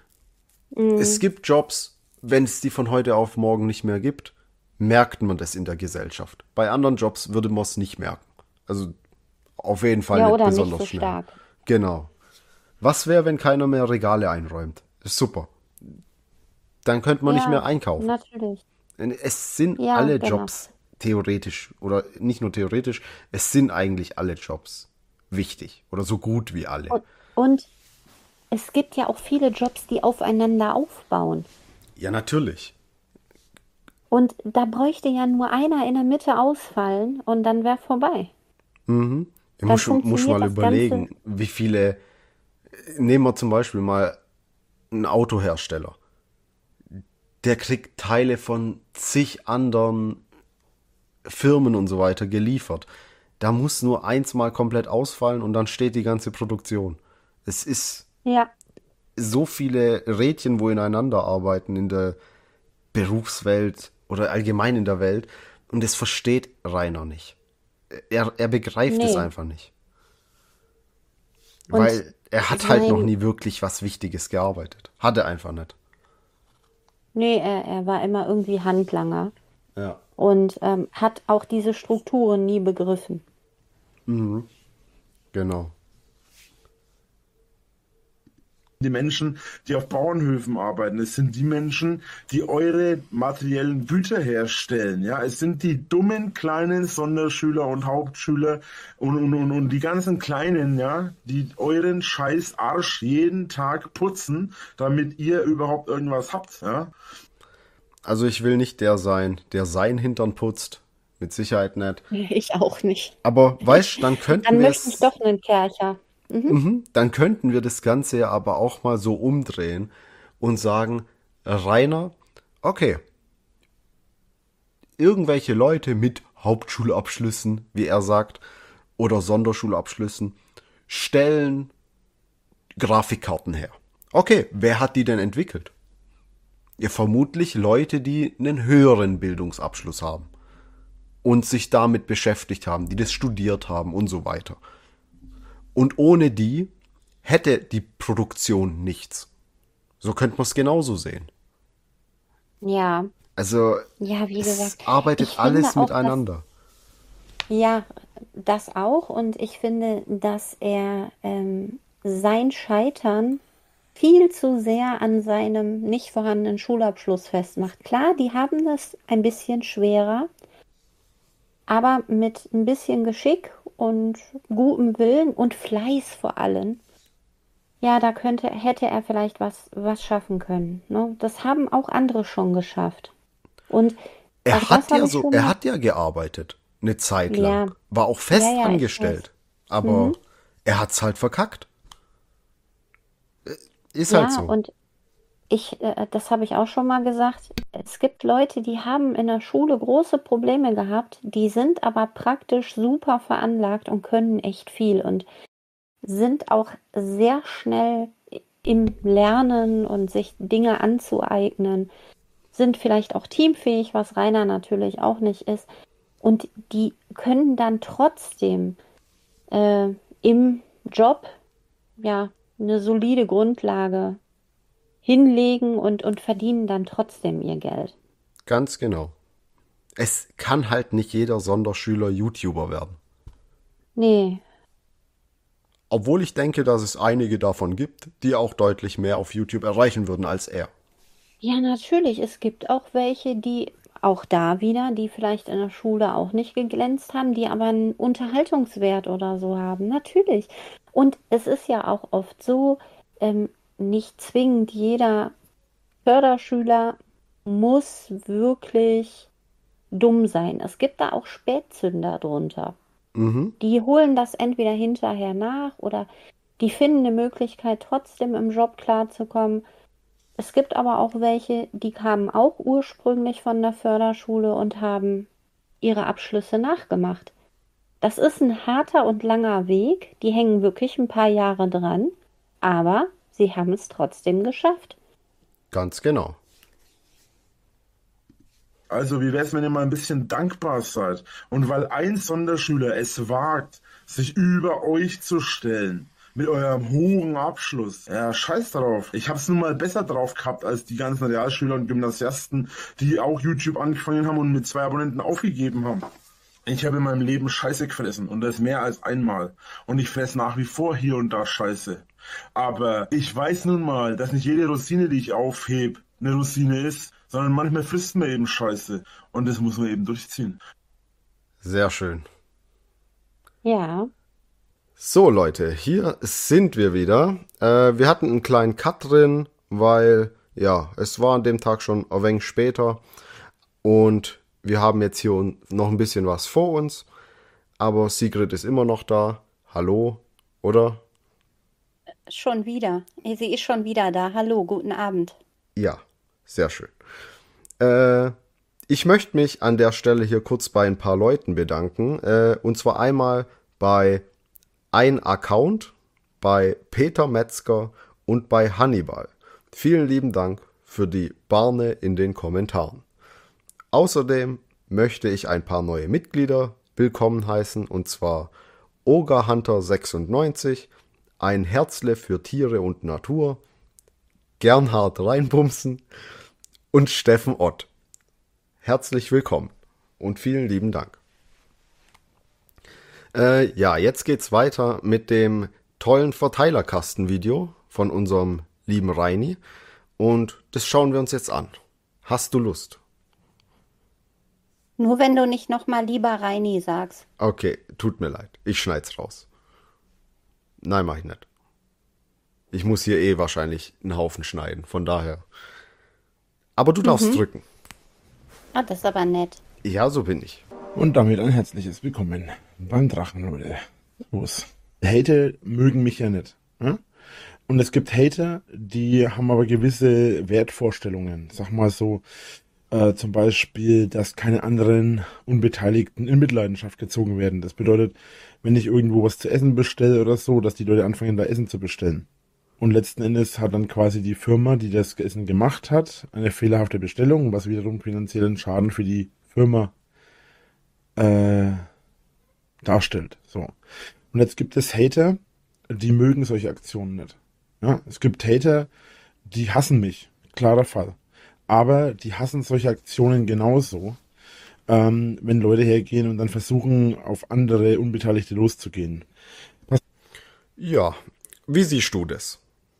es Mm, gibt Jobs, wenn es die von heute auf morgen nicht mehr gibt, merkt man das in der Gesellschaft. Bei anderen Jobs würde man es nicht merken. Also auf jeden Fall ja, nicht oder nicht besonders so schnell. stark. Genau. Was wäre, wenn keiner mehr Regale einräumt? Ist super. Dann könnte man nicht mehr Ja, einkaufen. natürlich. Es sind Ja, alle genau. Jobs theoretisch oder nicht nur theoretisch, es sind eigentlich alle Jobs wichtig oder so gut wie alle. Und es gibt ja auch viele Jobs, die aufeinander aufbauen. Ja, natürlich. Und da bräuchte ja nur einer in der Mitte ausfallen und dann wäre vorbei. Ich Dann muss funktioniert mal das Ganze. überlegen, wie viele, nehmen wir zum Beispiel mal einen Autohersteller. Der kriegt Teile von zig anderen Firmen und so weiter geliefert. Da muss nur eins mal komplett ausfallen und dann steht die ganze Produktion. Es ist Ja, so viele Rädchen, wo ineinander arbeiten in der Berufswelt oder allgemein in der Welt und das versteht Rainer nicht. Er begreift es nee. einfach nicht. Und Weil er hat halt noch sein, nie wirklich was Wichtiges gearbeitet. Hat er einfach nicht. nee, er war immer irgendwie Handlanger Ja. und hat auch diese Strukturen nie begriffen. Genau. die Menschen, die auf Bauernhöfen arbeiten. Es sind die Menschen, die eure materiellen Güter herstellen. Ja, es sind die dummen kleinen Sonderschüler und Hauptschüler und die ganzen Kleinen, ja, die euren scheiß Arsch jeden Tag putzen, damit ihr überhaupt irgendwas habt. Ja. Also ich will nicht der sein, der sein Hintern putzt. Mit Sicherheit nicht. Ich auch nicht. Aber weißt, dann könnten Dann wir möchte ich doch einen Kercher. dann könnten wir das Ganze ja aber auch mal so umdrehen und sagen, Rainer, okay, irgendwelche Leute mit Hauptschulabschlüssen, wie er sagt, oder Sonderschulabschlüssen, stellen Grafikkarten her. Okay, wer hat die denn entwickelt? Ja, vermutlich Leute, die einen höheren Bildungsabschluss haben und sich damit beschäftigt haben, die das studiert haben und so weiter. Und ohne die hätte die Produktion nichts. So könnte man es genauso sehen. Ja, Also ja, wie es gesagt, ich arbeitet finde alles auch, miteinander. ja, das auch. Und ich finde, dass er sein Scheitern viel zu sehr an seinem nicht vorhandenen Schulabschluss festmacht. Klar, die haben das ein bisschen schwerer, aber mit ein bisschen Geschick und gutem Willen und Fleiß vor allem, ja, hätte er vielleicht was schaffen können. Ne? Das haben auch andere schon geschafft. Und auch das habe ich schon Er mal. hat ja gearbeitet, eine Zeit lang. Ja, War auch fest ja, ich weiß. angestellt. Aber er hat's halt verkackt. Ist halt Ja, so. und das habe ich auch schon mal gesagt. Es gibt Leute, die haben in der Schule große Probleme gehabt, die sind aber praktisch super veranlagt und können echt viel und sind auch sehr schnell im Lernen und sich Dinge anzueignen, sind vielleicht auch teamfähig, was Rainer natürlich auch nicht ist. Und die können dann trotzdem äh, im Job ja eine solide Grundlage hinlegen und verdienen dann trotzdem ihr Geld. Ganz genau. Es kann halt nicht jeder Sonderschüler YouTuber werden. Nee, Obwohl ich denke, dass es einige davon gibt, die auch deutlich mehr auf YouTube erreichen würden als er. ja, natürlich. Es gibt auch welche, die auch da wieder, die vielleicht in der Schule auch nicht geglänzt haben, die aber einen Unterhaltungswert oder so haben. Natürlich. Und es ist ja auch oft so, nicht zwingend jeder Förderschüler muss wirklich dumm sein. Es gibt da auch Spätzünder drunter. Die holen das entweder hinterher nach oder die finden eine Möglichkeit, trotzdem im Job klarzukommen. Es gibt aber auch welche, die kamen auch ursprünglich von der Förderschule und haben ihre Abschlüsse nachgemacht. Das ist ein harter und langer Weg. Die hängen wirklich ein paar Jahre dran, aber sie haben es trotzdem geschafft. Ganz genau. Also, wie wär's, wenn ihr mal ein bisschen dankbar seid? Und weil ein Sonderschüler es wagt, sich über euch zu stellen, mit eurem hohen Abschluss. Ja, scheiß drauf. Ich hab's nun mal besser drauf gehabt als die ganzen Realschüler und Gymnasiasten, die auch YouTube angefangen haben und mit 2 Abonnenten aufgegeben haben. Ich habe in meinem Leben Scheiße gefressen und das mehr als einmal. Und ich fress nach wie vor hier und da Scheiße. Aber ich weiß nun mal, dass nicht jede Rosine, die ich aufhebe, eine Rosine ist, sondern manchmal frisst man eben Scheiße. Und das muss man eben durchziehen. Sehr schön. Ja, So Leute, hier sind wir wieder. Wir hatten einen kleinen Cut drin, weil ja, es war an dem Tag schon ein wenig später und wir haben jetzt hier noch ein bisschen was vor uns, aber Sigrid ist immer noch da. Hallo, oder? schon wieder. Sie ist schon wieder da. Hallo, guten Abend. Ja, sehr schön. Ich möchte mich an der Stelle hier kurz bei ein paar Leuten bedanken. Und zwar einmal bei ein Account, bei Peter Metzger und bei Hannibal. Vielen lieben Dank für die Barne in den Kommentaren. Außerdem möchte ich ein paar neue Mitglieder willkommen heißen, und zwar Oga Hunter 96, ein Herzle für Tiere und Natur, Gernhard Reinbumsen und Steffen Ott. Herzlich willkommen und vielen lieben Dank. Ja, jetzt geht's weiter mit dem tollen Verteilerkasten-Video von unserem lieben Reini. Und das schauen wir uns jetzt an. Hast du Lust? Nur wenn du nicht nochmal lieber Reini sagst. Okay, tut mir leid. Ich schneid's raus. Nein, mach ich nicht. Ich muss hier eh wahrscheinlich einen Haufen schneiden, von daher. Aber du darfst drücken. Ah, das ist aber nett. Ja, so bin ich. Und damit ein herzliches Willkommen beim Drachen, Leute. Los. Hater mögen mich ja nicht. Ja? Und es gibt Hater, die haben aber gewisse Wertvorstellungen. Sag mal so, zum Beispiel, dass keine anderen Unbeteiligten in Mitleidenschaft gezogen werden. Das bedeutet, wenn ich irgendwo was zu essen bestelle oder so, dass die Leute anfangen, da Essen zu bestellen. Und letzten Endes hat dann quasi die Firma, die das Essen gemacht hat, eine fehlerhafte Bestellung, was wiederum finanziellen Schaden für die Firma darstellt. So. Und jetzt gibt es Hater, die mögen solche Aktionen nicht. Ja, es gibt Hater, die hassen mich. Klarer Fall. Aber die hassen solche Aktionen genauso, wenn Leute hergehen und dann versuchen, auf andere Unbeteiligte loszugehen. Ja, wie siehst du das?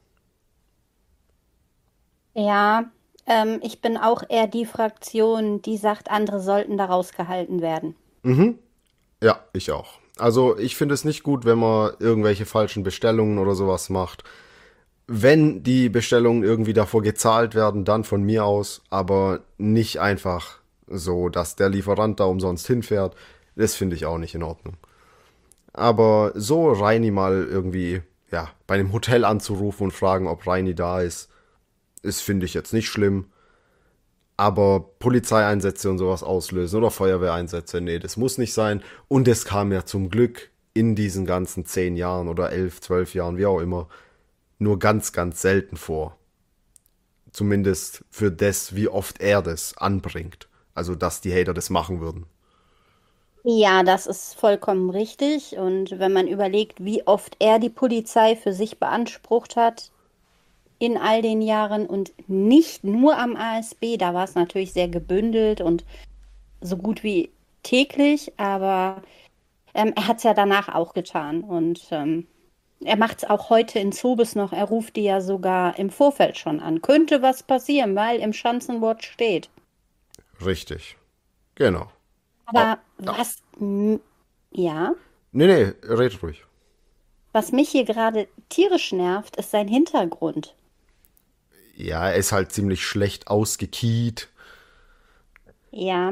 Ja, ich bin auch eher die Fraktion, die sagt, andere sollten da rausgehalten werden. Ja, ich auch. Also ich finde es nicht gut, wenn man irgendwelche falschen Bestellungen oder sowas macht. Wenn die Bestellungen irgendwie davor gezahlt werden, dann von mir aus, aber nicht einfach so, dass der Lieferant da umsonst hinfährt. Das finde ich auch nicht in Ordnung. Aber so Reini mal irgendwie, ja, bei einem Hotel anzurufen und fragen, ob Reini da ist, finde ich jetzt nicht schlimm. Aber Polizeieinsätze und sowas auslösen oder Feuerwehreinsätze, nee, das muss nicht sein. Und es kam ja zum Glück in diesen ganzen 10 Jahren oder 11, 12 Jahren, wie auch immer, nur ganz, ganz selten vor. Zumindest für das, wie oft er das anbringt. Also, dass die Hater das machen würden. Ja, das ist vollkommen richtig. Und wenn man überlegt, wie oft er die Polizei für sich beansprucht hat in all den Jahren und nicht nur am ASB, da war es natürlich sehr gebündelt und so gut wie täglich, aber er hat es ja danach auch getan. Und er macht es auch heute in Zobis noch. Er ruft die ja sogar im Vorfeld schon an. Könnte was passieren, weil im Schanzenwort steht. Richtig. Genau. Aber was, ja, Nee, red ruhig. was mich hier gerade tierisch nervt, ist sein Hintergrund. Ja, er ist halt ziemlich schlecht ausgekiet. Ja.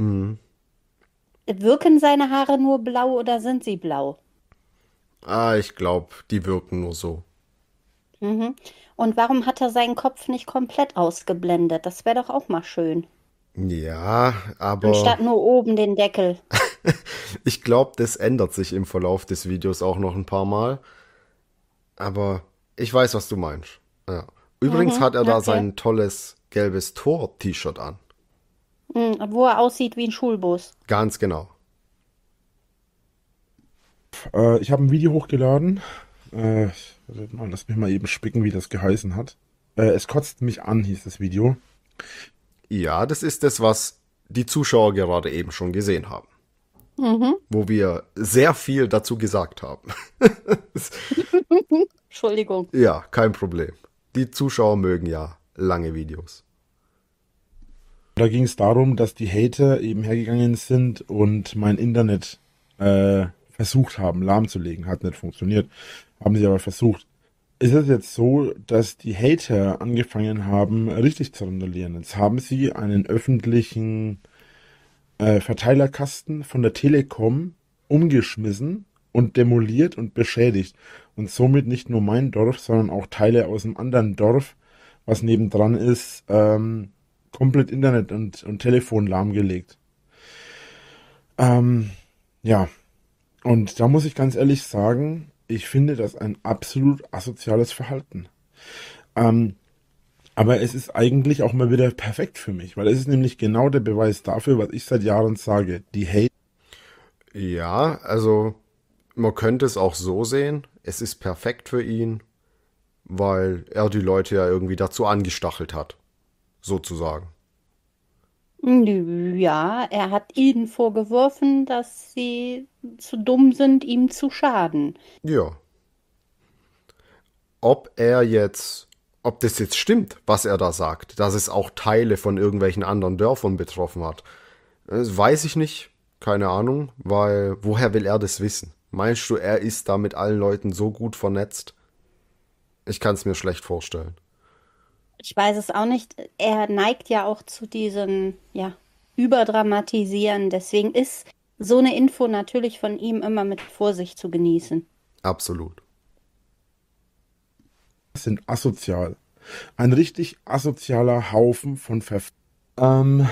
Wirken seine Haare nur blau oder sind sie blau? Ich glaube, die wirken nur so. Mhm. Und warum hat er seinen Kopf nicht komplett ausgeblendet? Das wäre doch auch mal schön. Ja, aber Anstatt nur oben den Deckel. ich glaube, das ändert sich im Verlauf des Videos auch noch ein paar Mal. Aber ich weiß, was du meinst. Ja. Übrigens hat er da Okay. sein tolles gelbes Tor-T-Shirt an. Wo er aussieht wie ein Schulbus. Ganz genau. Ich habe ein Video hochgeladen. Lass mich mal eben spicken, wie das geheißen hat. Es kotzt mich an, hieß das Video. Ja, das ist das, was die Zuschauer gerade eben schon gesehen haben. Wo wir sehr viel dazu gesagt haben. Entschuldigung. Ja, kein Problem. Die Zuschauer mögen ja lange Videos. Da ging es darum, dass die Hater eben hergegangen sind und mein Internet versucht haben, lahmzulegen. Hat nicht funktioniert. Haben sie aber versucht. Ist es jetzt so, dass die Hater angefangen haben, richtig zu randalieren? Jetzt haben sie einen öffentlichen Verteilerkasten von der Telekom umgeschmissen und demoliert und beschädigt. Und somit nicht nur mein Dorf, sondern auch Teile aus einem anderen Dorf, was nebendran ist, komplett Internet und Telefon lahmgelegt. Ja, und da muss ich ganz ehrlich sagen, ich finde das ein absolut asoziales Verhalten. Aber es ist eigentlich auch mal wieder perfekt für mich, weil es ist nämlich genau der Beweis dafür, was ich seit Jahren sage. Die Hate. Ja, also man könnte es auch so sehen. Es ist perfekt für ihn, weil er die Leute ja irgendwie dazu angestachelt hat. Sozusagen. Ja, er hat ihnen vorgeworfen, dass sie zu dumm sind, ihm zu schaden. Ja. Ob er jetzt ob das jetzt stimmt, was er da sagt, dass es auch Teile von irgendwelchen anderen Dörfern betroffen hat, das weiß ich nicht. Keine Ahnung, weil woher will er das wissen? Meinst du, er ist da mit allen Leuten so gut vernetzt? Ich kann es mir schlecht vorstellen. Ich weiß es auch nicht. Er neigt ja auch zu diesem, ja, Überdramatisieren. Deswegen ist so eine Info natürlich von ihm immer mit Vorsicht zu genießen. Absolut. Sind asozial. Ein richtig asozialer Haufen von Ähm,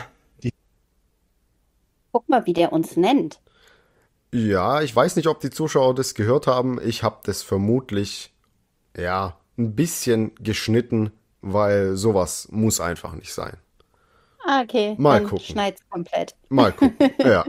Guck mal, wie der uns nennt. Ja, ich weiß nicht, ob die Zuschauer das gehört haben. Ich habe das vermutlich, ja, ein bisschen geschnitten, weil sowas muss einfach nicht sein. Ah, okay, Mal dann gucken. schneid's komplett. Mal gucken. Ja.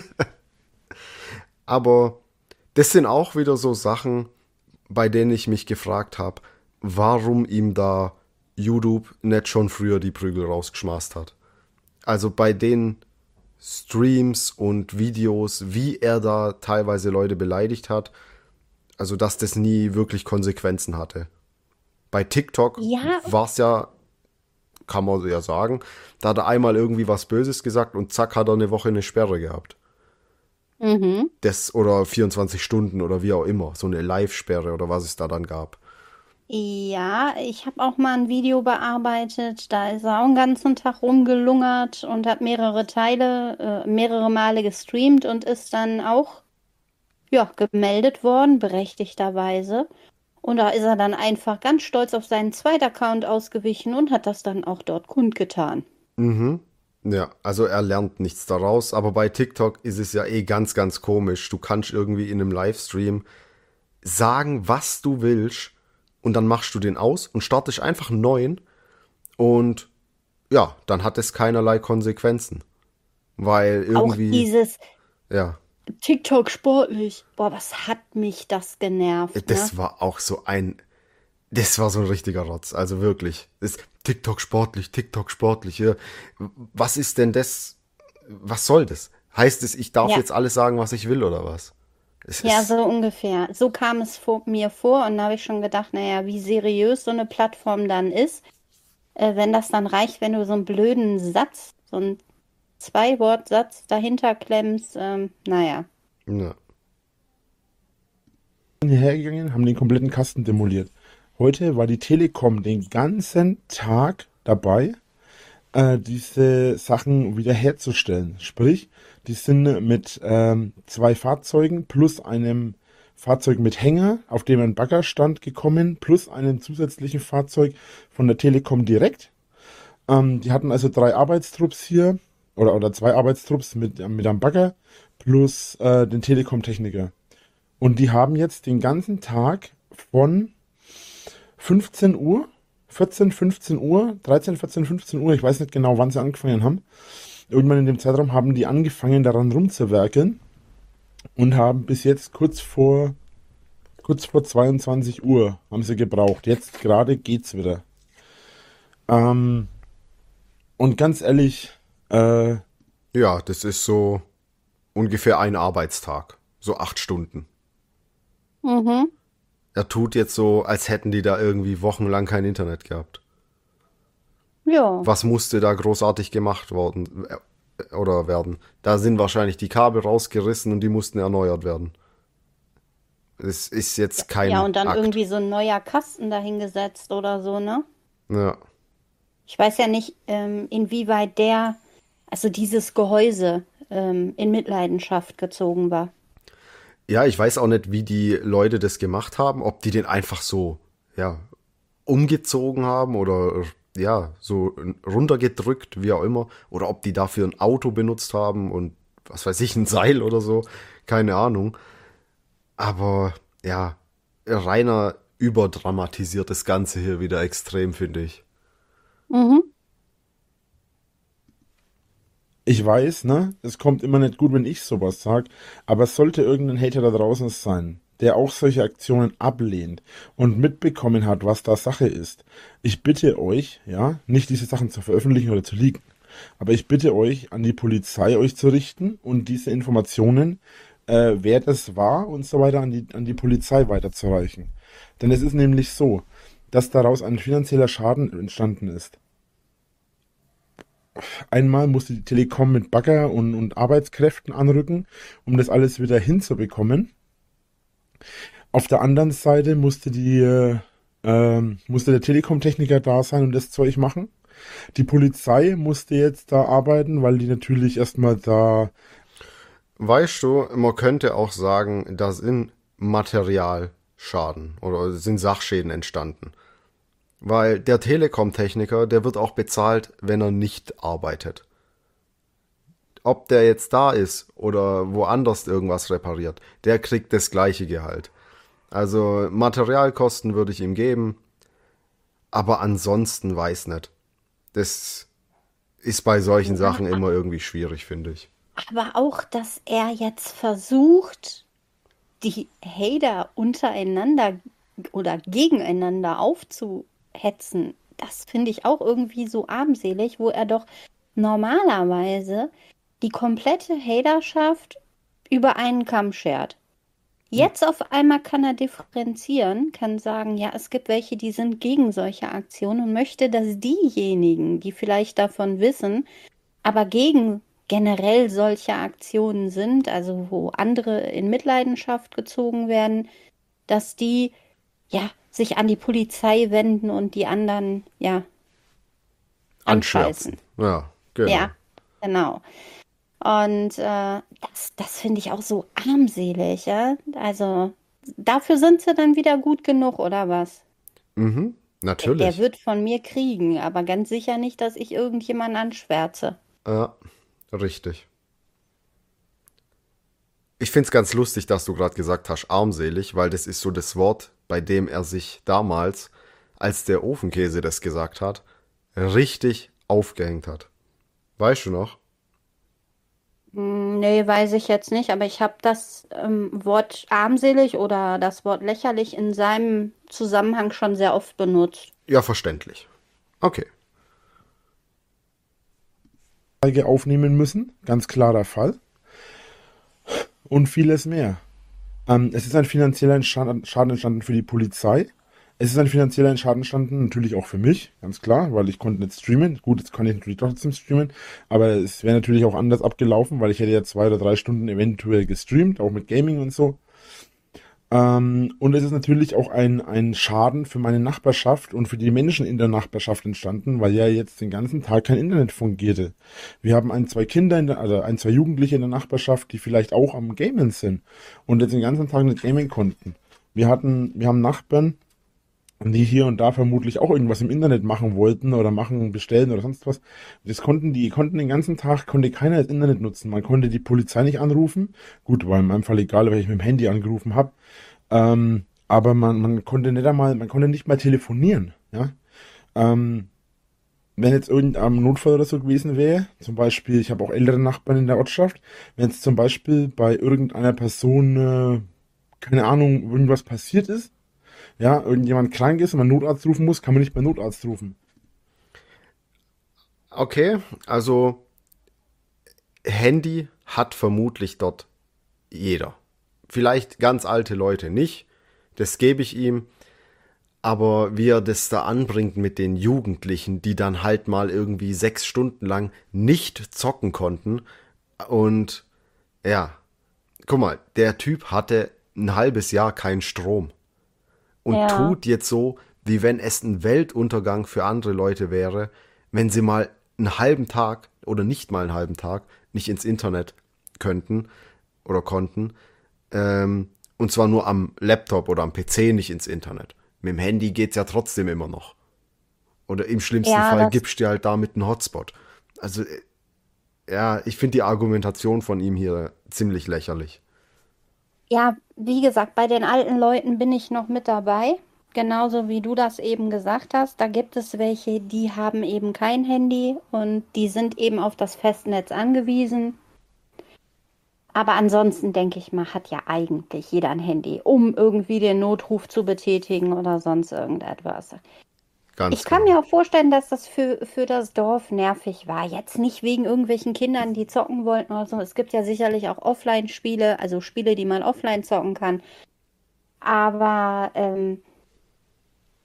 Aber das sind auch wieder so Sachen, bei denen ich mich gefragt habe, warum ihm da YouTube nicht schon früher die Prügel rausgeschmast hat. Also bei den Streams und Videos, wie er da teilweise Leute beleidigt hat, also dass das nie wirklich Konsequenzen hatte. Bei TikTok Ja, war es ja, kann man ja sagen, da hat er einmal irgendwie was Böses gesagt und zack hat er eine Woche eine Sperre gehabt. mhm. Das oder 24 Stunden oder wie auch immer, so eine Live-Sperre oder was es da dann gab. Ja, ich habe auch mal ein Video bearbeitet. Da ist er auch einen ganzen Tag rumgelungert und hat mehrere Teile, mehrere Male gestreamt und ist dann auch, ja, gemeldet worden, berechtigterweise. Und da ist er dann einfach ganz stolz auf seinen zweiten Account ausgewichen und hat das dann auch dort kundgetan. Mhm. Ja, also er lernt nichts daraus, aber bei TikTok ist es ja eh ganz, ganz komisch. Du kannst irgendwie in einem Livestream sagen, was du willst und dann machst du den aus und startest einfach einen neuen und ja, dann hat es keinerlei Konsequenzen. Weil Auch irgendwie, dieses ja, TikTok sportlich. Boah, was hat mich das genervt, ne? das war auch so das war so ein richtiger Rotz, also wirklich. Das TikTok sportlich. Ja. Was ist denn das? Was soll das? Heißt es, ich darf Ja, jetzt alles sagen, was ich will oder was? Es ja, ist, so ungefähr. So kam es mir vor und da habe ich schon gedacht, naja, wie seriös so eine Plattform dann ist, wenn das dann reicht, wenn du so einen blöden Satz, so einen Zwei-Wort-Satz dahinter klemmst, naja. ja. hierher gegangen, haben den kompletten Kasten demoliert. Heute war die Telekom den ganzen Tag dabei, diese Sachen wiederherzustellen. Sprich, die sind mit 2 Fahrzeugen plus einem Fahrzeug mit Hänger, auf dem ein Bagger stand, gekommen, plus einem zusätzlichen Fahrzeug von der Telekom direkt. Die hatten also 3 Arbeitstrupps hier, oder 2 Arbeitstrupps mit einem Bagger, plus den Telekom-Techniker. Und die haben jetzt den ganzen Tag von 15 Uhr, 14, 15 Uhr, 13, 14, 15 Uhr, ich weiß nicht genau, wann sie angefangen haben. Irgendwann in dem Zeitraum haben die angefangen, daran rumzuwerkeln und haben bis jetzt kurz vor 22 Uhr haben sie gebraucht. Jetzt gerade geht's wieder. Ähm, und ganz ehrlich, äh, Ja, das ist so ungefähr ein Arbeitstag. So 8 Stunden. Mhm. Er tut jetzt so, als hätten die da irgendwie wochenlang kein Internet gehabt. Ja. Was musste da großartig gemacht worden oder werden? Da sind wahrscheinlich die Kabel rausgerissen und die mussten erneuert werden. Es ist jetzt Ja, kein und dann Akt. irgendwie so ein neuer Kasten dahingesetzt oder so, ne? Ja. Ich weiß ja nicht, inwieweit also dieses Gehäuse, in Mitleidenschaft gezogen war. Ja, ich weiß auch nicht, wie die Leute das gemacht haben, ob die den einfach so, ja, umgezogen haben oder ja, so runtergedrückt, wie auch immer, oder ob die dafür ein Auto benutzt haben und was weiß ich, ein Seil oder so, keine Ahnung. Aber ja, Rainer überdramatisiert das Ganze hier wieder extrem, finde ich. Mhm. ich weiß, ne, es kommt immer nicht gut, wenn ich sowas sag, aber es sollte irgendein Hater da draußen sein, der auch solche Aktionen ablehnt und mitbekommen hat, was da Sache ist. Ich bitte euch, ja, nicht diese Sachen zu veröffentlichen oder zu leaken, aber ich bitte euch, an die Polizei euch zu richten und diese Informationen, wer das war und so weiter, an die Polizei weiterzureichen. Denn es ist nämlich so, dass daraus ein finanzieller Schaden entstanden ist. Einmal musste die Telekom mit Bagger und Arbeitskräften anrücken, um das alles wieder hinzubekommen. Auf der anderen Seite musste der Telekom-Techniker da sein und das Zeug machen. Die Polizei musste jetzt da arbeiten, weil die natürlich erstmal da. Weißt du, man könnte auch sagen, da sind Materialschaden oder sind Sachschäden entstanden. Weil der Telekom-Techniker, der wird auch bezahlt, wenn er nicht arbeitet. Ob der jetzt da ist oder woanders irgendwas repariert, der kriegt das gleiche Gehalt. Also Materialkosten würde ich ihm geben, aber ansonsten weiß nicht. Das ist bei solchen Ja, Sachen immer irgendwie schwierig, finde ich. aber auch, dass er jetzt versucht, die Hater untereinander oder gegeneinander aufzuhetzen, das finde ich auch irgendwie so armselig, wo er doch normalerweise die komplette Haterschaft über einen Kamm schert. Jetzt auf einmal kann er differenzieren, kann sagen, ja, es gibt welche, die sind gegen solche Aktionen und möchte, dass diejenigen, die vielleicht davon wissen, aber gegen generell solche Aktionen sind, also wo andere in Mitleidenschaft gezogen werden, dass die ja sich an die Polizei wenden und die anderen ja Anschwärzen. anscheißen. Ja, genau. Ja, genau. Und das finde ich auch so armselig, ja. Also dafür sind sie dann wieder gut genug, oder was? Mhm, Der natürlich. wird von mir kriegen, aber ganz sicher nicht, dass ich irgendjemanden anschwärze. Ja, richtig. Ich find's ganz lustig, dass du gerade gesagt hast, armselig, weil das ist so das Wort, bei dem er sich damals, als der Ofenkäse das gesagt hat, richtig aufgehängt hat. Weißt du noch? Nee, weiß ich jetzt nicht, aber ich habe das Wort armselig oder das Wort lächerlich in seinem Zusammenhang schon sehr oft benutzt. Ja, verständlich. Okay. Aufnehmen müssen, ganz klarer Fall. Und vieles mehr. Es ist ein finanzieller Schaden entstanden für die Polizei. Es ist ein finanzieller Schaden entstanden, natürlich auch für mich, ganz klar, weil ich konnte nicht streamen. Gut, jetzt kann ich natürlich trotzdem streamen, aber es wäre natürlich auch anders abgelaufen, weil ich hätte ja 2 oder 3 Stunden eventuell gestreamt, auch mit Gaming und so. Und es ist natürlich auch ein Schaden für meine Nachbarschaft und für die Menschen in der Nachbarschaft entstanden, weil ja jetzt den ganzen Tag kein Internet fungierte. Wir haben zwei Kinder, also zwei Jugendliche in der Nachbarschaft, die vielleicht auch am Gamen sind und jetzt den ganzen Tag nicht gamen konnten. Wir haben Nachbarn, die hier und da vermutlich auch irgendwas im Internet machen wollten oder machen, bestellen oder sonst was. Die konnten den ganzen Tag, konnte keiner das Internet nutzen. Man konnte die Polizei nicht anrufen. Gut, war in meinem Fall egal, weil ich mit dem Handy angerufen habe. Aber man konnte man konnte nicht mal telefonieren, ja. Ähm, Wenn jetzt irgendein Notfall oder so gewesen wäre, zum Beispiel, ich habe auch ältere Nachbarn in der Ortschaft, wenn jetzt zum Beispiel bei irgendeiner Person, keine Ahnung, irgendwas passiert ist, ja, irgendjemand krank ist und man Notarzt rufen muss, kann man nicht mehr Notarzt rufen. Okay, also Handy hat vermutlich dort jeder. Vielleicht ganz alte Leute nicht, das gebe ich ihm. Aber wie er das da anbringt mit den Jugendlichen, die dann halt mal irgendwie 6 Stunden lang nicht zocken konnten. Und ja, guck mal, der Typ hatte ein halbes Jahr keinen Strom und Ja. tut jetzt so, wie wenn es ein Weltuntergang für andere Leute wäre, wenn sie mal einen halben Tag oder nicht mal einen halben Tag nicht ins Internet könnten oder konnten. Und zwar nur am Laptop oder am PC nicht ins Internet. Mit dem Handy geht's ja trotzdem immer noch. Oder im schlimmsten Ja, Fall das, gibst du dir halt damit einen Hotspot. Also, ja, ich finde die Argumentation von ihm hier ziemlich lächerlich. ja, wie gesagt, bei den alten Leuten bin ich noch mit dabei. Genauso wie du das eben gesagt hast. Da gibt es welche, die haben eben kein Handy und die sind eben auf das Festnetz angewiesen. Aber ansonsten denke ich mal, hat ja eigentlich jeder ein Handy, um irgendwie den Notruf zu betätigen oder sonst irgendetwas. Ich Ganz kann genau. mir auch vorstellen, dass das für das Dorf nervig war. Jetzt nicht wegen irgendwelchen Kindern, die zocken wollten oder so. Es gibt ja sicherlich auch Offline-Spiele, also Spiele, die man offline zocken kann. Aber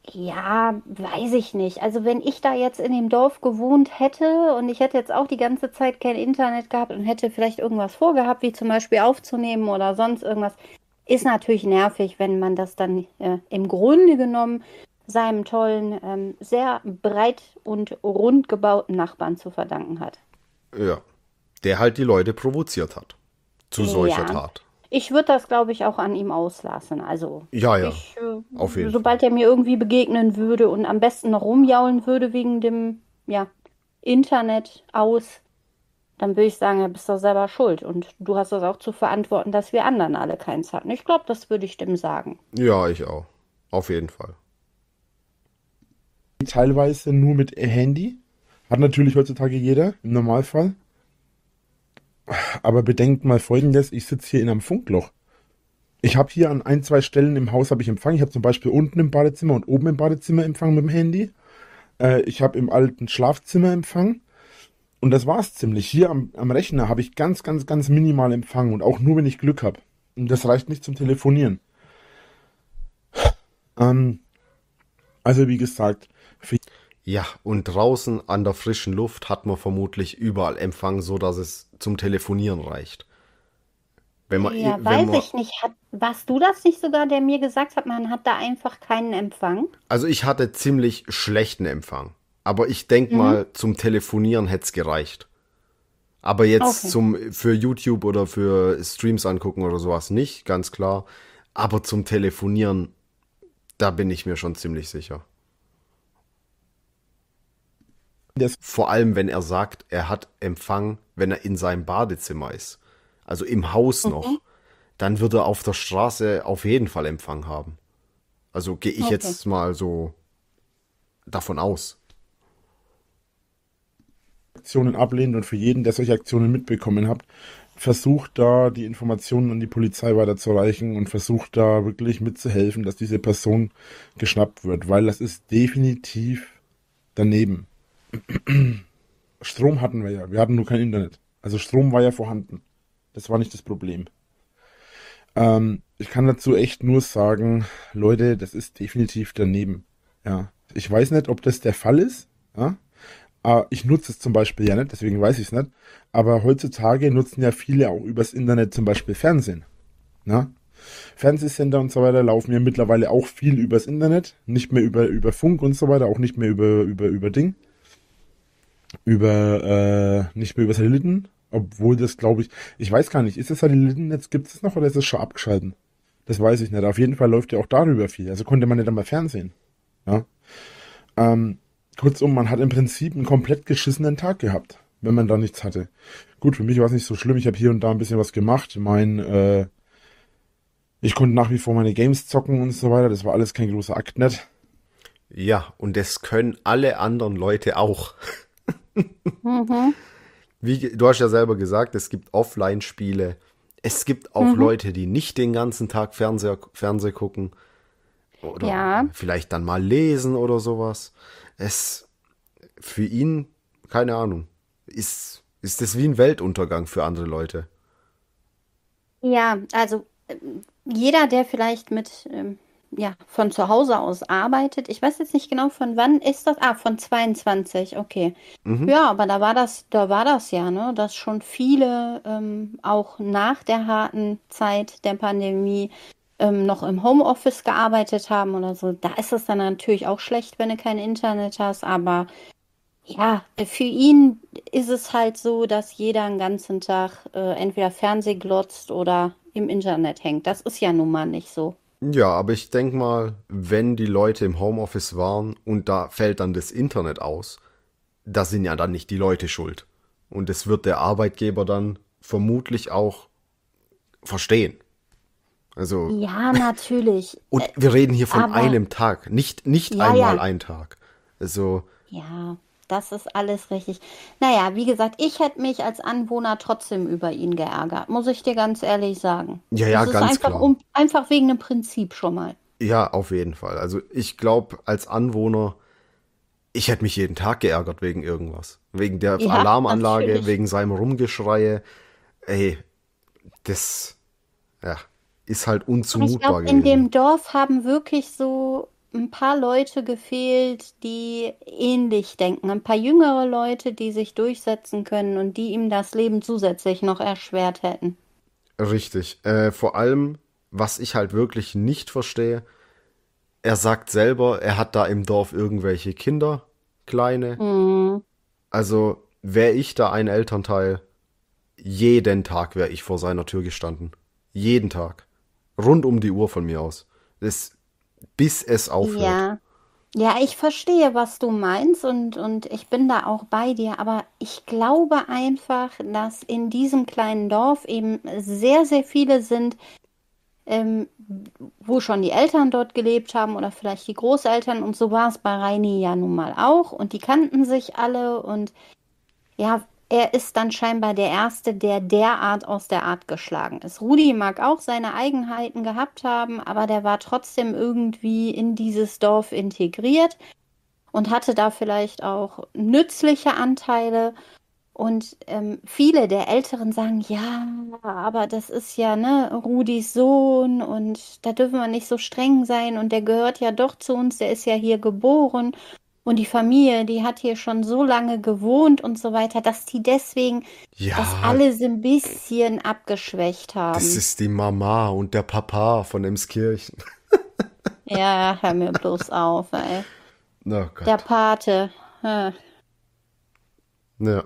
Ja, weiß ich nicht. Also wenn ich da jetzt in dem Dorf gewohnt hätte und ich hätte jetzt auch die ganze Zeit kein Internet gehabt und hätte vielleicht irgendwas vorgehabt, wie zum Beispiel aufzunehmen oder sonst irgendwas, ist natürlich nervig, wenn man das dann im Grunde genommen seinem tollen, sehr breit und rund gebauten Nachbarn zu verdanken hat. Ja. Der halt die Leute provoziert hat. Zu solcher Ja, Tat. ich würde das, glaube ich, auch an ihm auslassen. Also Ja, ja. ich, Auf jeden Fall. sobald er mir irgendwie begegnen würde und am besten noch rumjaulen würde wegen dem, ja, Internet aus, dann würde ich sagen, ja, bist doch selber schuld. Und du hast das auch zu verantworten, dass wir anderen alle keins hatten. Ich glaube, das würde ich dem sagen. Ja, ich auch. Auf jeden Fall. Teilweise nur mit Handy. Hat natürlich heutzutage jeder im Normalfall. Aber bedenkt mal Folgendes, ich sitze hier in einem Funkloch. Ich habe hier an ein, zwei Stellen im Haus habe ich Empfang. Ich habe zum Beispiel unten im Badezimmer und oben im Badezimmer Empfang mit dem Handy. Ich habe im alten Schlafzimmer Empfang. Und das war's ziemlich. Hier am Rechner habe ich ganz, ganz, ganz minimal Empfang und auch nur, wenn ich Glück habe. Und das reicht nicht zum Telefonieren. Ähm, also wie gesagt, für Ja, und draußen an der frischen Luft hat man vermutlich überall Empfang, so dass es zum Telefonieren reicht. Ja, Wenn weiß man, ich nicht. Warst du das nicht sogar, der mir gesagt hat, man hat da einfach keinen Empfang? also ich hatte ziemlich schlechten Empfang. Aber ich denk Mhm. mal, zum Telefonieren hätte es gereicht. Aber jetzt Okay. für YouTube oder für Streams angucken oder sowas nicht, ganz klar. Aber zum Telefonieren, da bin ich mir schon ziemlich sicher. das Vor allem, wenn er sagt, er hat Empfang, wenn er in seinem Badezimmer ist. Also im Haus Mhm. noch. Dann wird er auf der Straße auf jeden Fall Empfang haben. Also gehe ich Okay. jetzt mal so davon aus. Aktionen ablehnt und für jeden, der solche Aktionen mitbekommen hat, versucht da die Informationen an die Polizei weiterzureichen und versucht da wirklich mitzuhelfen, dass diese Person geschnappt wird, weil das ist definitiv daneben. Strom hatten wir ja, wir hatten nur kein Internet. Also Strom war ja vorhanden. Das war nicht das Problem. Ich kann dazu echt nur sagen, Leute, das ist definitiv daneben. Ja, ich weiß nicht, ob das der Fall ist. Ja? Ich nutze es zum Beispiel ja nicht, deswegen weiß ich es nicht. Aber heutzutage nutzen ja viele auch übers Internet zum Beispiel Fernsehen. Ne? Fernsehsender und so weiter laufen ja mittlerweile auch viel übers Internet, nicht mehr über Funk und so weiter, auch nicht mehr über Ding, nicht mehr über Satelliten, obwohl das glaube ich weiß gar nicht, ist das Satellitennetz, gibt es noch oder ist es schon abgeschalten? Das weiß ich nicht. Auf jeden Fall läuft ja auch darüber viel. Also konnte man ja dann mal Fernsehen. Ja? Kurzum, man hat im Prinzip einen komplett geschissenen Tag gehabt, wenn man da nichts hatte. Gut, für mich war es nicht so schlimm. Ich habe hier und da ein bisschen was gemacht. Ich konnte nach wie vor meine Games zocken und so weiter. Das war alles kein großer Akt nicht. Ja, und das können alle anderen Leute auch. Mhm. Du hast ja selber gesagt, es gibt Offline-Spiele. Es gibt auch Mhm. Leute, die nicht den ganzen Tag Fernseh gucken. Oder Ja. vielleicht dann mal lesen oder sowas. Es für ihn, keine Ahnung, ist das wie ein Weltuntergang für andere Leute. Ja, also jeder, der vielleicht ja, von zu Hause aus arbeitet, ich weiß jetzt nicht genau, von wann ist das? Ah, von 22, okay. Mhm. Ja, aber da war das ja, ne, dass schon viele auch nach der harten Zeit der Pandemie noch im Homeoffice gearbeitet haben oder so. Da ist es dann natürlich auch schlecht, wenn du kein Internet hast, aber ja, für ihn ist es halt so, dass jeder den ganzen Tag entweder Fernseh glotzt oder im Internet hängt. Das ist ja nun mal nicht so. Ja, aber ich denk mal, wenn die Leute im Homeoffice waren und da fällt dann das Internet aus, da sind ja dann nicht die Leute schuld. Und das wird der Arbeitgeber dann vermutlich auch verstehen. Also, Ja, natürlich. und wir reden hier von Aber einem Tag, nicht ja, einmal ja, ein Tag. Also, ja, das ist alles richtig. Naja, wie gesagt, ich hätte mich als Anwohner trotzdem über ihn geärgert, muss ich dir ganz ehrlich sagen. ja, ja, Das ist ganz einfach klar. einfach wegen einem Prinzip schon mal. Ja, auf jeden Fall. Also ich glaube, als Anwohner, ich hätte mich jeden Tag geärgert wegen irgendwas. Wegen der Ja, Alarmanlage, natürlich. wegen seinem Rumgeschreie. Ey, das, ja, ist halt Aber ich glaube, unzumutbar in gewesen. dem Dorf haben wirklich so, ein paar Leute gefehlt, die ähnlich denken. Ein paar jüngere Leute, die sich durchsetzen können und die ihm das Leben zusätzlich noch erschwert hätten. Richtig. Vor allem, was ich halt wirklich nicht verstehe, er sagt selber, er hat da im Dorf irgendwelche Kinder, kleine. Hm. Also wäre ich da ein Elternteil, jeden Tag wäre ich vor seiner Tür gestanden. Jeden Tag. Rund um die Uhr von mir aus. Bis es aufhört. Ja. Ja, ich verstehe, was du meinst und ich bin da auch bei dir, aber ich glaube einfach, dass in diesem kleinen Dorf eben sehr, sehr viele sind, ähm, wo schon die Eltern dort gelebt haben oder vielleicht die Großeltern und so war es bei Reini ja nun mal auch und die kannten sich alle und ja, er ist dann scheinbar der Erste, der derart aus der Art geschlagen ist. Rudi mag auch seine Eigenheiten gehabt haben, aber der war trotzdem irgendwie in dieses Dorf integriert und hatte da vielleicht auch nützliche Anteile. Und viele der Älteren sagen, ja, aber das ist ja, ne, Rudis Sohn und da dürfen wir nicht so streng sein und der gehört ja doch zu uns, der ist ja hier geboren. Und die Familie, die hat hier schon so lange gewohnt und so weiter, dass die deswegen das Ja, alles ein bisschen abgeschwächt das haben. ist die Mama und der Papa von Emskirchen. Ja, hör mir bloß auf, ey. Oh Der Gott. Pate. äh, Ja.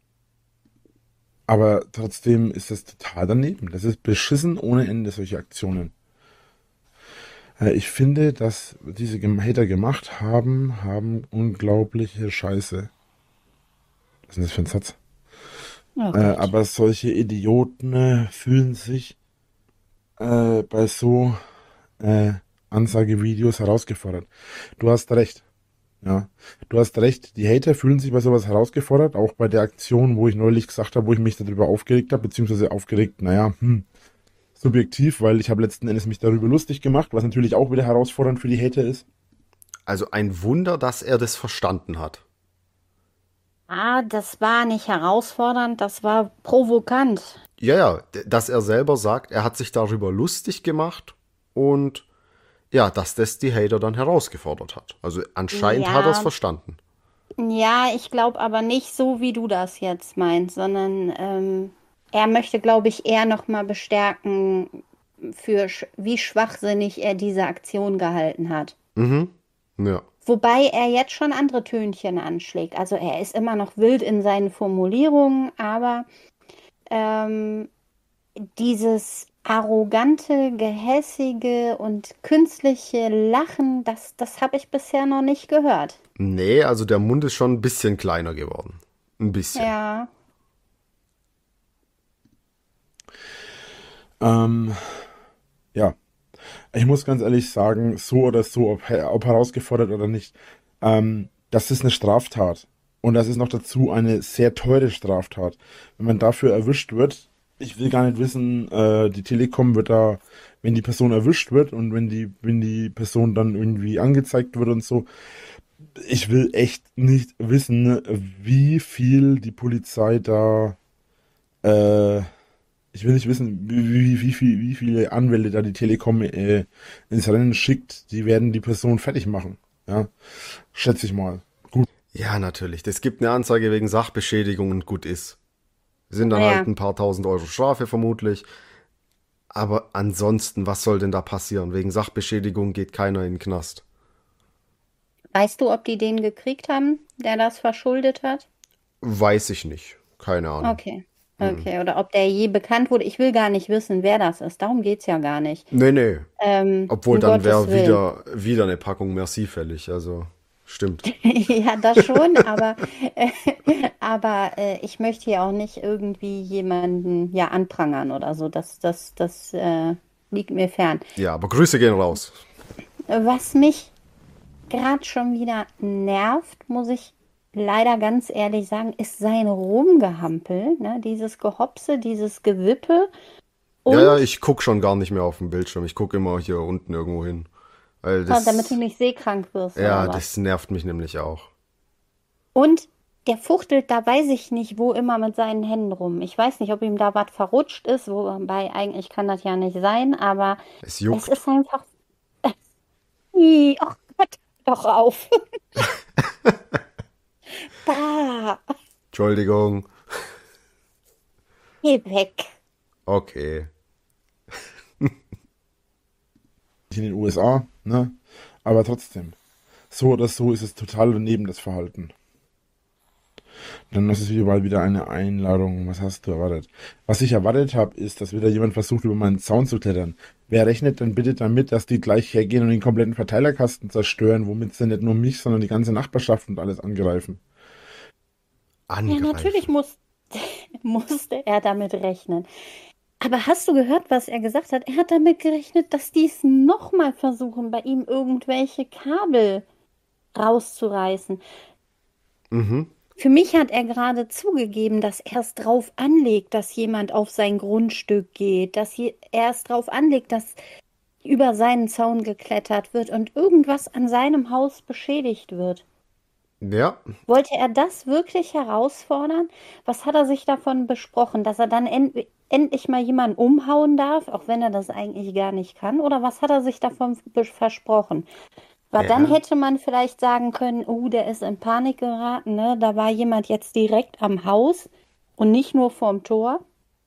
Aber trotzdem ist das total daneben. Das ist beschissen ohne Ende, solche Aktionen. Ich finde, dass diese Hater gemacht haben unglaubliche Scheiße. Was ist denn das für ein Satz? Oh Gott. Aber solche Idioten fühlen sich bei so äh, Ansagevideos herausgefordert. Du hast recht. Ja, du hast recht. Die Hater fühlen sich bei sowas herausgefordert. Auch bei der Aktion, wo ich neulich gesagt habe, wo ich mich darüber aufgeregt habe, beziehungsweise aufgeregt, naja, subjektiv, weil ich habe letzten Endes mich darüber lustig gemacht, was natürlich auch wieder herausfordernd für die Hater ist. Also ein Wunder, dass er das verstanden hat. Ah, das war nicht herausfordernd, das war provokant. Ja, ja, dass er selber sagt, er hat sich darüber lustig gemacht und ja, dass das die Hater dann herausgefordert hat. Also anscheinend hat er es Ja, verstanden. ja, ich glaube aber nicht so, wie du das jetzt meinst, sondern er möchte, glaube ich, eher nochmal bestärken, wie schwachsinnig er diese Aktion gehalten hat. Mhm. Ja. Wobei er jetzt schon andere Tönchen anschlägt. Also er ist immer noch wild in seinen Formulierungen, aber ähm, dieses arrogante, gehässige und künstliche Lachen, das habe ich bisher noch nicht gehört. Nee, also der Mund ist schon ein bisschen kleiner geworden. Ein bisschen. Ja, Ähm, ja, ich muss ganz ehrlich sagen, so oder so, ob herausgefordert oder nicht, das ist eine Straftat. Und das ist noch dazu eine sehr teure Straftat. Wenn man dafür erwischt wird, ich will gar nicht wissen, die Telekom wird da, wenn die Person erwischt wird und wenn die Person dann irgendwie angezeigt wird und so, ich will echt nicht wissen, wie viel die Polizei da äh, ich will nicht wissen, wie viele Anwälte da die Telekom ins Rennen schickt. Die werden die Person fertig machen. Ja, schätze ich mal. Gut. Ja, natürlich. Es gibt eine Anzeige wegen Sachbeschädigung und gut ist. Sind dann halt ja. ein paar tausend Euro Strafe vermutlich. Aber ansonsten, was soll denn da passieren? Wegen Sachbeschädigung geht keiner in den Knast. Weißt du, ob die den gekriegt haben, der das verschuldet hat? Weiß ich nicht. Keine Ahnung. Okay. Okay. Oder ob der je bekannt wurde. Ich will gar nicht wissen, wer das ist. Darum geht's ja gar nicht. Nee, nee. Obwohl Um dann Gottes wäre Willen. wieder eine Packung Merci fällig. Also, stimmt. Ja, das schon, äh, aber ich möchte hier auch nicht irgendwie jemanden ja anprangern oder so. Das liegt mir fern. Ja, aber Grüße gehen raus. Was mich gerade schon wieder nervt, muss ich leider ganz ehrlich sagen, ist sein Rumgehampel, ne? Dieses Gehopse, dieses Gewippe Ja, ja, und ich guck schon gar nicht mehr auf den Bildschirm. Ich guck immer hier unten irgendwo hin. Weil damit du das, nicht seekrank wirst oder ja, was. das nervt mich nämlich auch. Und der fuchtelt da, weiß ich nicht, wo immer mit seinen Händen rum. Ich weiß nicht, ob ihm da was verrutscht ist, wobei eigentlich kann das ja nicht sein, aber Es es juckt. ist einfach. Ih, ach, doch auf. Bah, Entschuldigung. geh weg. Okay. in den USA, ne? Aber trotzdem, so oder so ist es total daneben, das Verhalten. Dann ist es wieder eine Einladung. Was hast du erwartet? Was ich erwartet habe, ist, dass wieder jemand versucht, über meinen Zaun zu klettern. Wer rechnet dann bitte damit, dass die gleich hergehen und den kompletten Verteilerkasten zerstören, womit sie nicht nur mich, sondern die ganze Nachbarschaft und alles angreifen? Ja, natürlich musste er damit rechnen. Aber hast du gehört, was er gesagt hat? Er hat damit gerechnet, dass die es nochmal versuchen, bei ihm irgendwelche Kabel rauszureißen. Mhm. Für mich hat er gerade zugegeben, dass er es drauf anlegt, dass jemand auf sein Grundstück geht, er es drauf anlegt, dass über seinen Zaun geklettert wird und irgendwas an seinem Haus beschädigt wird. Ja, Wollte er das wirklich herausfordern? Was hat er sich davon besprochen? Dass er dann endlich mal jemanden umhauen darf, auch wenn er das eigentlich gar nicht kann? Oder was hat er sich davon versprochen? Weil dann ja. hätte man vielleicht sagen können, oh, der ist in Panik geraten, ne? Da war jemand jetzt direkt am Haus und nicht nur vorm Tor.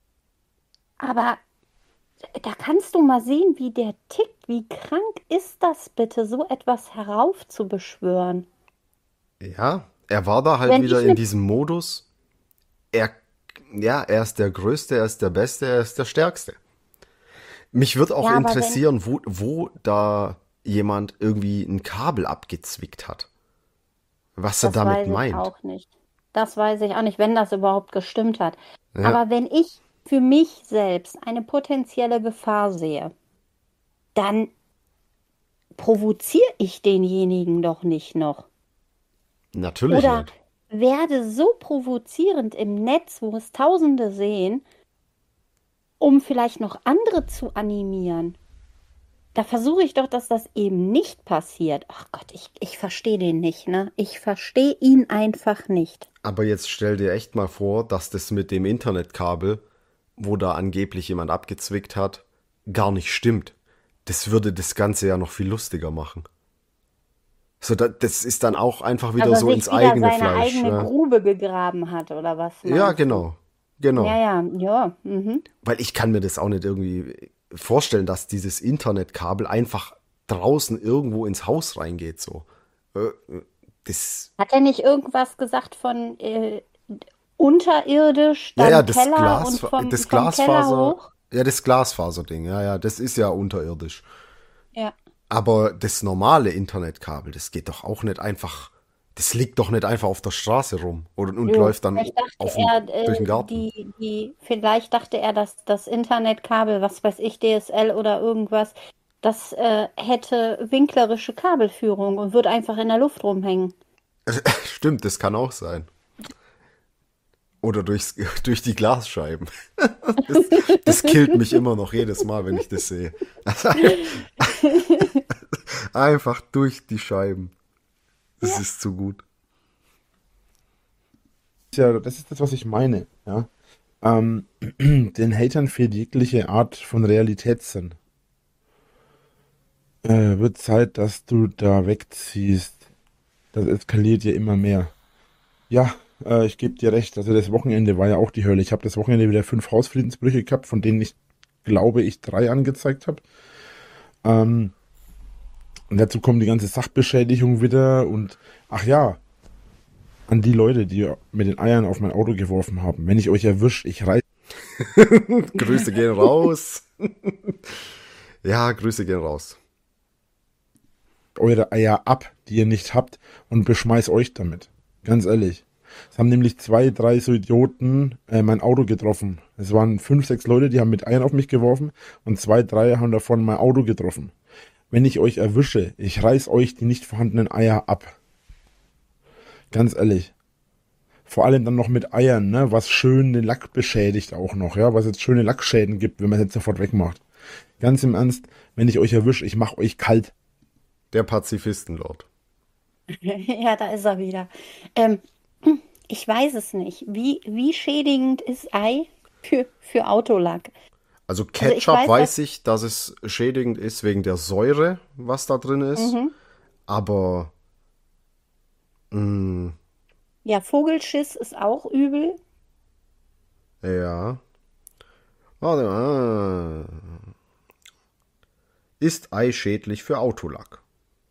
Aber da kannst du mal sehen, wie der tickt. Wie krank ist das bitte, so etwas heraufzubeschwören? Ja, er war da halt Wenn wieder ich in mit diesem Modus. Er, ja, er ist der Größte, er ist der Beste, er ist der Stärkste. Mich würde auch Ja, aber wenn, interessieren, wo da jemand irgendwie ein Kabel abgezwickt hat. Was er das damit weiß ich meint. auch nicht. Das weiß ich auch nicht, wenn das überhaupt gestimmt hat. Ja, Aber wenn ich für mich selbst eine potenzielle Gefahr sehe, dann provoziere ich denjenigen doch nicht noch. natürlich Oder nicht. werde so provozierend im Netz, wo es Tausende sehen, um vielleicht noch andere zu animieren. Da versuche ich doch, dass das eben nicht passiert. Ach Gott, ich verstehe den nicht, ne? Ich verstehe ihn einfach nicht. Aber jetzt stell dir echt mal vor, dass das mit dem Internetkabel, wo da angeblich jemand abgezwickt hat, gar nicht stimmt. Das würde das Ganze ja noch viel lustiger machen. So, das ist dann auch einfach Dass wieder er so ins sich wieder eigene seine Fleisch. eigene Ja, Grube gegraben hat, oder was ja, meinst du? genau. Genau. Ja, ja, ja. Mhm. Weil ich kann mir das auch nicht irgendwie vorstellen, dass dieses Internetkabel einfach draußen irgendwo ins Haus reingeht. So. Das, Hat er nicht irgendwas gesagt von unterirdisch, ja, ja, dann Keller und Das vom Keller Glasfaser, hoch? ja, das Glasfaserding, ja, ja, das ist ja unterirdisch. Ja. Aber das normale Internetkabel, das geht doch auch nicht einfach, das liegt doch nicht einfach auf der Straße rum und Jo, läuft dann vielleicht dachte durch er, den Garten. vielleicht dachte er, dass das Internetkabel, was weiß ich, DSL oder irgendwas, das hätte winklerische Kabelführung und wird einfach in der Luft rumhängen. Stimmt, das kann auch sein. Oder durch die Glasscheiben. Das, das killt mich immer noch jedes Mal, wenn ich das sehe. Einfach durch die Scheiben. Das Ja. ist zu gut. Ja, das ist das, was ich meine, ja. Den Hatern fehlt jegliche Art von Realitätssinn. Wird Zeit, dass du da wegziehst. Das eskaliert ja immer mehr. Ja, ich gebe dir recht. Also das Wochenende war ja auch die Hölle. Ich habe das Wochenende wieder 5 Hausfriedensbrüche gehabt, von denen ich glaube, ich 3 angezeigt habe. Ähm, und dazu kommt die ganze Sachbeschädigung wieder und ach ja, an die Leute, die mit den Eiern auf mein Auto geworfen haben. Wenn ich euch erwische, ich reiß Grüße gehen raus. Ja, Grüße gehen raus. eure Eier ab, die ihr nicht habt, und beschmeiß euch damit. Ganz ehrlich. Es haben nämlich 2, 3 so Idioten mein Auto getroffen. Es waren 5, 6 Leute, die haben mit Eiern auf mich geworfen und 2, 3 haben davon mein Auto getroffen. Wenn ich euch erwische, ich reiß euch die nicht vorhandenen Eier ab. Ganz ehrlich. Vor allem dann noch mit Eiern, ne, was schön den Lack beschädigt auch noch, ja, was jetzt schöne Lackschäden gibt, wenn man es jetzt sofort wegmacht. Ganz im Ernst, wenn ich euch erwische, ich mach euch kalt. Der Pazifistenlord. Ja, da ist er wieder. Ähm, ich weiß es nicht. Wie schädigend ist Ei für Autolack? Also Also ich Ketchup weiß, weiß ich, dass es schädigend ist wegen der Säure, was da drin ist. mhm, Aber, mh, Ja, Vogelschiss ist auch übel. ja. Warte mal. Ist Ei schädlich für Autolack?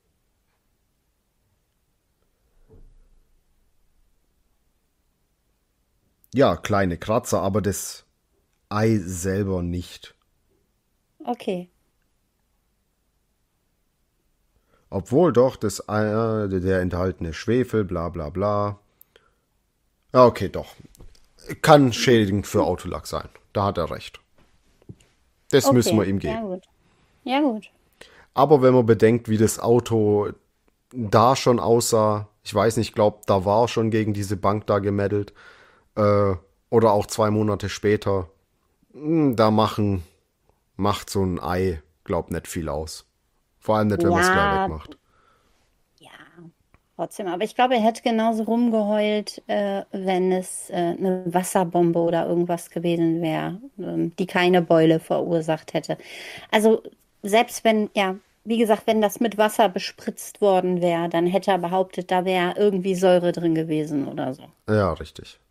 Ja, kleine Kratzer, aber das Ei selber nicht. Okay. Obwohl doch das Ei, der enthaltene Schwefel, bla bla bla. Ja, okay, doch. Kann schädigend für Autolack sein. Da hat er recht. Das müssen wir Okay. ihm Ja, geben. gut. Ja, gut. Aber wenn man bedenkt, wie das Auto da schon aussah, ich weiß nicht, glaub, da war schon gegen diese Bank da gemeddelt, äh, oder auch 2 Monate später, da macht so ein Ei, glaub, nicht viel aus. Vor allem nicht, wenn man es gleich Ja, wegmacht. ja, trotzdem. Aber ich glaube, er hätte genauso rumgeheult, wenn es eine Wasserbombe oder irgendwas gewesen wäre, die keine Beule verursacht hätte. Also selbst wenn, ja, wie gesagt, wenn das mit Wasser bespritzt worden wäre, dann hätte er behauptet, da wäre irgendwie Säure drin gewesen oder so. Ja, richtig.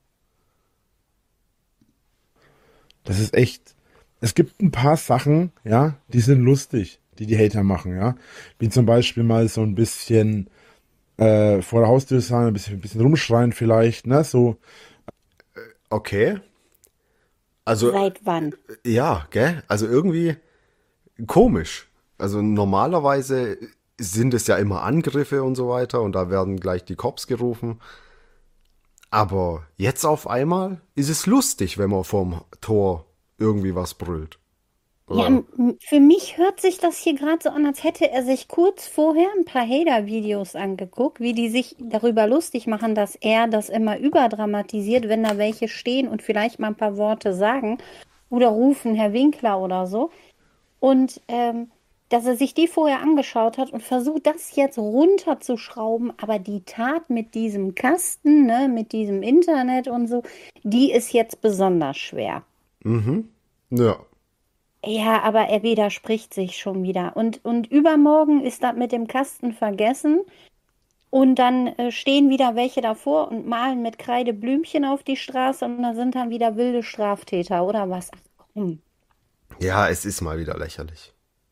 Das ist echt. Es gibt ein paar Sachen, ja, die sind lustig, die die Hater machen, ja. Wie zum Beispiel mal so ein bisschen vor der Haustür sein, ein bisschen rumschreien vielleicht, ne, so. Okay. Also, Seit wann? ja, gell? Also irgendwie komisch. Also normalerweise sind es ja immer Angriffe und so weiter und da werden gleich die Cops gerufen. Aber jetzt auf einmal ist es lustig, wenn man vorm Tor irgendwie was brüllt. Ja, Oder? für mich hört sich das hier gerade so an, als hätte er sich kurz vorher ein paar Hater-Videos angeguckt, wie die sich darüber lustig machen, dass er das immer überdramatisiert, wenn da welche stehen und vielleicht mal ein paar Worte sagen oder rufen, Herr Winkler oder so. Und dass er sich die vorher angeschaut hat und versucht, das jetzt runterzuschrauben, aber die Tat mit diesem Kasten, ne, mit diesem Internet und so, die ist jetzt besonders schwer. Ja. Ja, aber er widerspricht sich schon wieder. Und übermorgen ist das mit dem Kasten vergessen. Und dann stehen wieder welche davor und malen mit Kreide Blümchen auf die Straße und da sind dann wieder wilde Straftäter, oder was? Ach komm. Ja, es ist mal wieder lächerlich.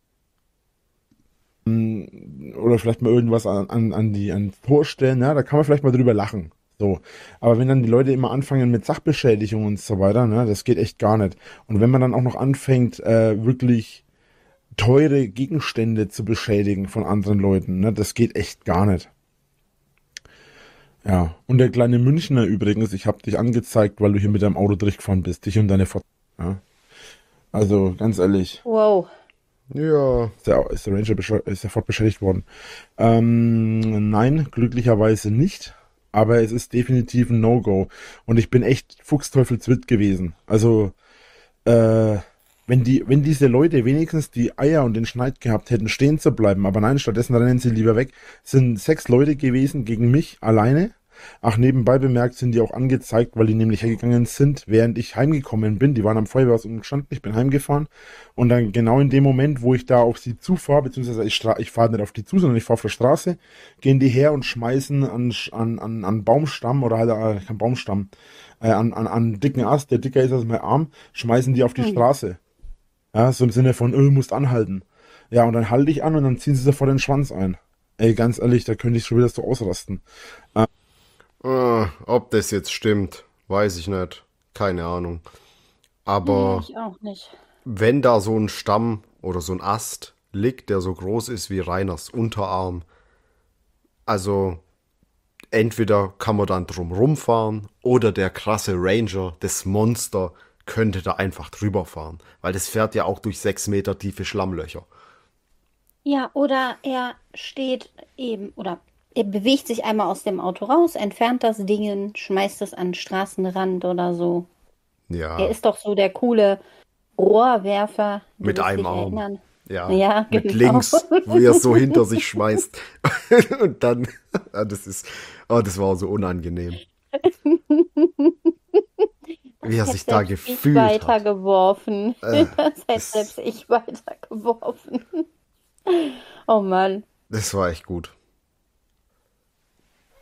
Oder vielleicht mal irgendwas an vorstellen, ja, da kann man vielleicht mal drüber lachen. So. Aber wenn dann die Leute immer anfangen mit Sachbeschädigung und so weiter, ne, das geht echt gar nicht. Und wenn man dann auch noch anfängt, wirklich teure Gegenstände zu beschädigen von anderen Leuten, ne, das geht echt gar nicht. Ja. Und der kleine Münchner übrigens, ich habe dich angezeigt, weil du hier mit deinem Auto durchgefahren bist, dich und deine Fotos. Ja. Also ganz ehrlich, Wow. Ja. ist der Ranger ist sofort beschädigt worden. Nein, glücklicherweise nicht. Aber es ist definitiv ein No-Go. Und ich bin echt fuchsteufelswild gewesen. Also, wenn diese Leute wenigstens die Eier und den Schneid gehabt hätten, stehen zu bleiben, aber nein, stattdessen rennen sie lieber weg, sind 6 Leute gewesen gegen mich alleine. Ach, nebenbei bemerkt sind die auch angezeigt, weil die nämlich hergegangen sind, während ich heimgekommen bin. Die waren am Feuerwehrhaus unten gestanden, ich bin heimgefahren. Und dann genau in dem Moment, wo ich da auf sie zufahre, beziehungsweise ich fahre nicht auf die zu, sondern ich fahre auf der Straße, gehen die her und schmeißen an Baumstamm oder halt kein Baumstamm, an dicken Ast, der dicker ist als mein Arm, schmeißen die auf die Hm. Straße. Ja, so im Sinne von, musst anhalten. Ja, und dann halte ich an und dann ziehen sie sofort den Schwanz ein. Ey, ganz ehrlich, da könnte ich schon wieder so ausrasten. Ob das jetzt stimmt, weiß ich nicht. Keine Ahnung. Nee, Aber ich auch nicht. wenn da so ein Stamm oder so ein Ast liegt, der so groß ist wie Reiners Unterarm, also entweder kann man dann drum rumfahren oder der krasse Ranger, das Monster, könnte da einfach drüber fahren. Weil das fährt ja auch durch 6 Meter tiefe Schlammlöcher. Ja, oder er steht eben, oder er bewegt sich einmal aus dem Auto raus, entfernt das Ding, schmeißt es an den Straßenrand oder so. Er Ja, ist doch so der coole Rohrwerfer. Du mit wirst einem dich Arm. erinnern. Ja, Ja, mit genau. links, wie er es so hinter sich schmeißt. Und dann, das war so unangenehm, wie er Das hätte sich da selbst ich gefühlt hat. weitergeworfen. Das hätte Das, selbst ich weitergeworfen. Oh Mann. das war echt gut.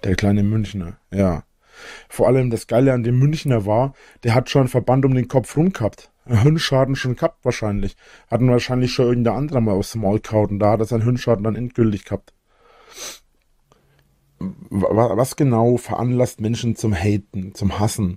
Der kleine Münchner, ja. Vor allem das Geile an dem Münchner war, der hat schon einen Verband um den Kopf rum gehabt. Einen Hirnschaden schon gehabt wahrscheinlich. Hatten wahrscheinlich schon irgendein anderer mal aufs Maul gehauen und da hat er seinen Hirnschaden dann endgültig gehabt. Was genau veranlasst Menschen zum Haten, zum Hassen?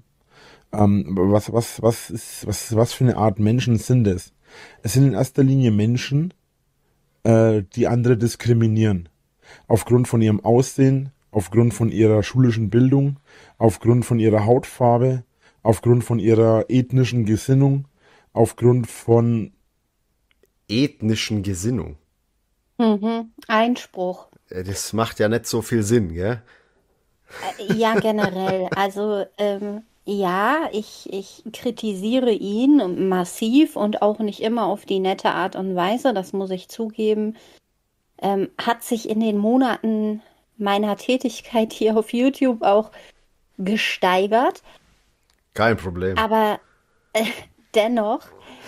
Was für eine Art Menschen sind es? Es sind in erster Linie Menschen, die andere diskriminieren. Aufgrund von ihrem Aussehen, aufgrund von ihrer schulischen Bildung, aufgrund von ihrer Hautfarbe, aufgrund von ihrer ethnischen Gesinnung, aufgrund von... Ethnischen Gesinnung. Einspruch. Das macht ja nicht so viel Sinn, gell? Ja, generell. Also, ja, ich kritisiere ihn massiv und auch nicht immer auf die nette Art und Weise, das muss ich zugeben. Hat sich in den Monaten meiner Tätigkeit hier auf YouTube auch gesteigert. Kein Problem. Aber dennoch,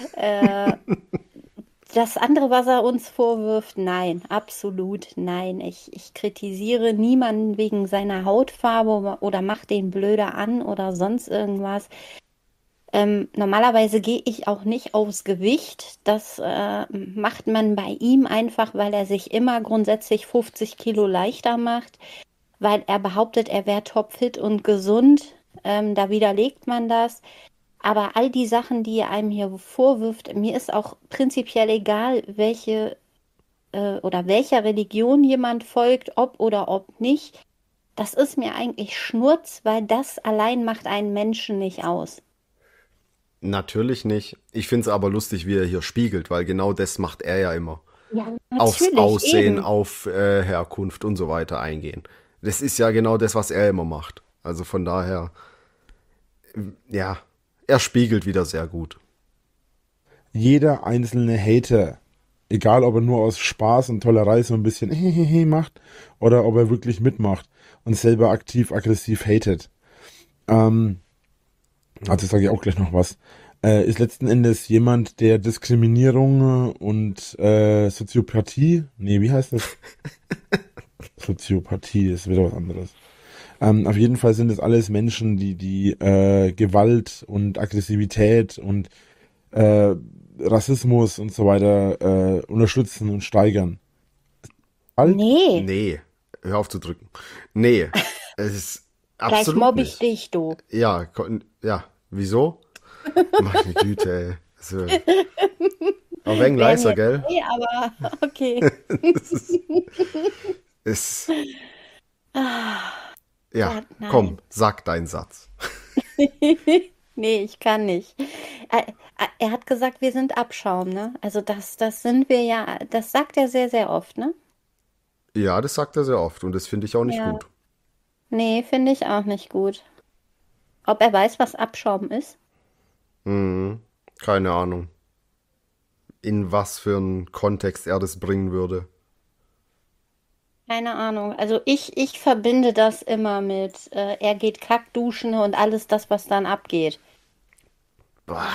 das andere, was er uns vorwirft, nein, absolut nein. Ich kritisiere niemanden wegen seiner Hautfarbe oder mach den blöder an oder sonst irgendwas. Normalerweise gehe ich auch nicht aufs Gewicht. Das macht man bei ihm einfach, weil er sich immer grundsätzlich 50 Kilo leichter macht, weil er behauptet, er wäre topfit und gesund. Da widerlegt man das. Aber all die Sachen, die er einem hier vorwirft, mir ist auch prinzipiell egal, welche oder welcher Religion jemand folgt, ob oder ob nicht. Das ist mir eigentlich Schnurz, weil das allein macht einen Menschen nicht aus. Natürlich nicht. Ich finde es aber lustig, wie er hier spiegelt, weil genau das macht er ja immer. Ja, Aufs natürlich, Aussehen, eben. auf Herkunft und so weiter eingehen. Das ist ja genau das, was er immer macht. Also von daher, ja, er spiegelt wieder sehr gut. Jeder einzelne Hater, egal ob er nur aus Spaß und Tollerei so ein bisschen hehehe macht oder ob er wirklich mitmacht und selber aktiv, aggressiv hatet. Also sage ich auch gleich noch was. Ist letzten Endes jemand, der Diskriminierung und Soziopathie, nee, wie heißt das? Soziopathie ist wieder was anderes. Auf jeden Fall sind es alles Menschen, die Gewalt und Aggressivität und Rassismus und so weiter unterstützen und steigern. Nee, Nee, hör auf zu drücken. Nee, es ist gleich absolut mobb ich nicht. dich, du. Ja, ja, wieso? Meine Güte, ey. Also, aber wegen Wären leiser, jetzt gell? nee, aber okay. Ist, Ah, ja, Gott, komm, nein. sag deinen Satz. Nee, ich kann nicht. Er hat gesagt, wir sind Abschaum, ne? Also das sind wir ja, das sagt er sehr, sehr oft, ne? Ja, das sagt er sehr oft und das finde ich auch nicht Ja. gut. Nee, finde ich auch nicht gut. Ob er weiß, was Abschaum ist? Hm, keine Ahnung, in was für einen Kontext er das bringen würde. Keine Ahnung. Also ich verbinde das immer mit, er geht kackduschen und alles das, was dann abgeht. Bah,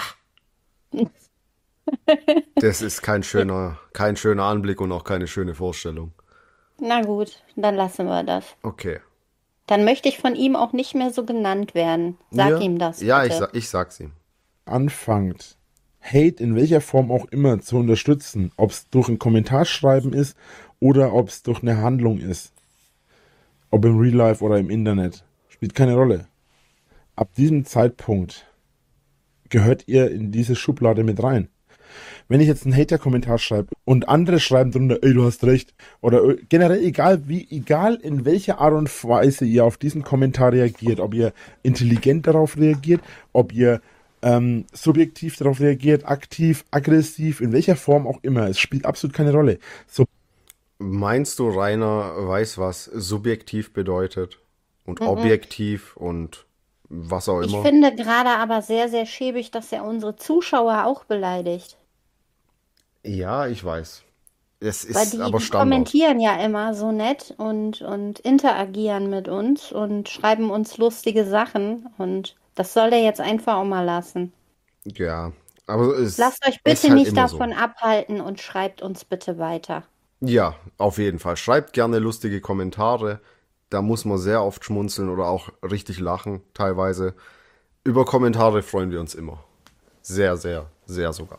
das ist kein schöner Anblick und auch keine schöne Vorstellung. Na gut, dann lassen wir das. Okay. Dann möchte ich von ihm auch nicht mehr so genannt werden. Sag Mir? ihm das Ja, bitte. ich sag's ihm. Anfangt, Hate in welcher Form auch immer zu unterstützen, ob es durch ein Kommentarschreiben ist oder ob es durch eine Handlung ist, ob im Real Life oder im Internet, spielt keine Rolle. Ab diesem Zeitpunkt gehört ihr in diese Schublade mit rein. Wenn ich jetzt einen Hater-Kommentar schreibe und andere schreiben drunter, ey, du hast recht, oder generell egal in welcher Art und Weise ihr auf diesen Kommentar reagiert, ob ihr intelligent darauf reagiert, ob ihr subjektiv darauf reagiert, aktiv, aggressiv, in welcher Form auch immer, es spielt absolut keine Rolle. So, Meinst du, Rainer weiß, was subjektiv bedeutet? Und Mhm. objektiv und was auch Ich immer? finde gerade aber sehr, sehr schäbig, dass er unsere Zuschauer auch beleidigt. Ja, ich weiß. Es Weil ist die, aber die Standard. kommentieren ja immer so nett und interagieren mit uns und schreiben uns lustige Sachen. Und das soll er jetzt einfach auch mal lassen. Ja, aber es Lasst euch ist bitte halt nicht immer so. davon abhalten und schreibt uns bitte weiter. Ja, auf jeden Fall. Schreibt gerne lustige Kommentare. Da muss man sehr oft schmunzeln oder auch richtig lachen, teilweise. Über Kommentare freuen wir uns immer. Sehr, sehr, sehr sogar.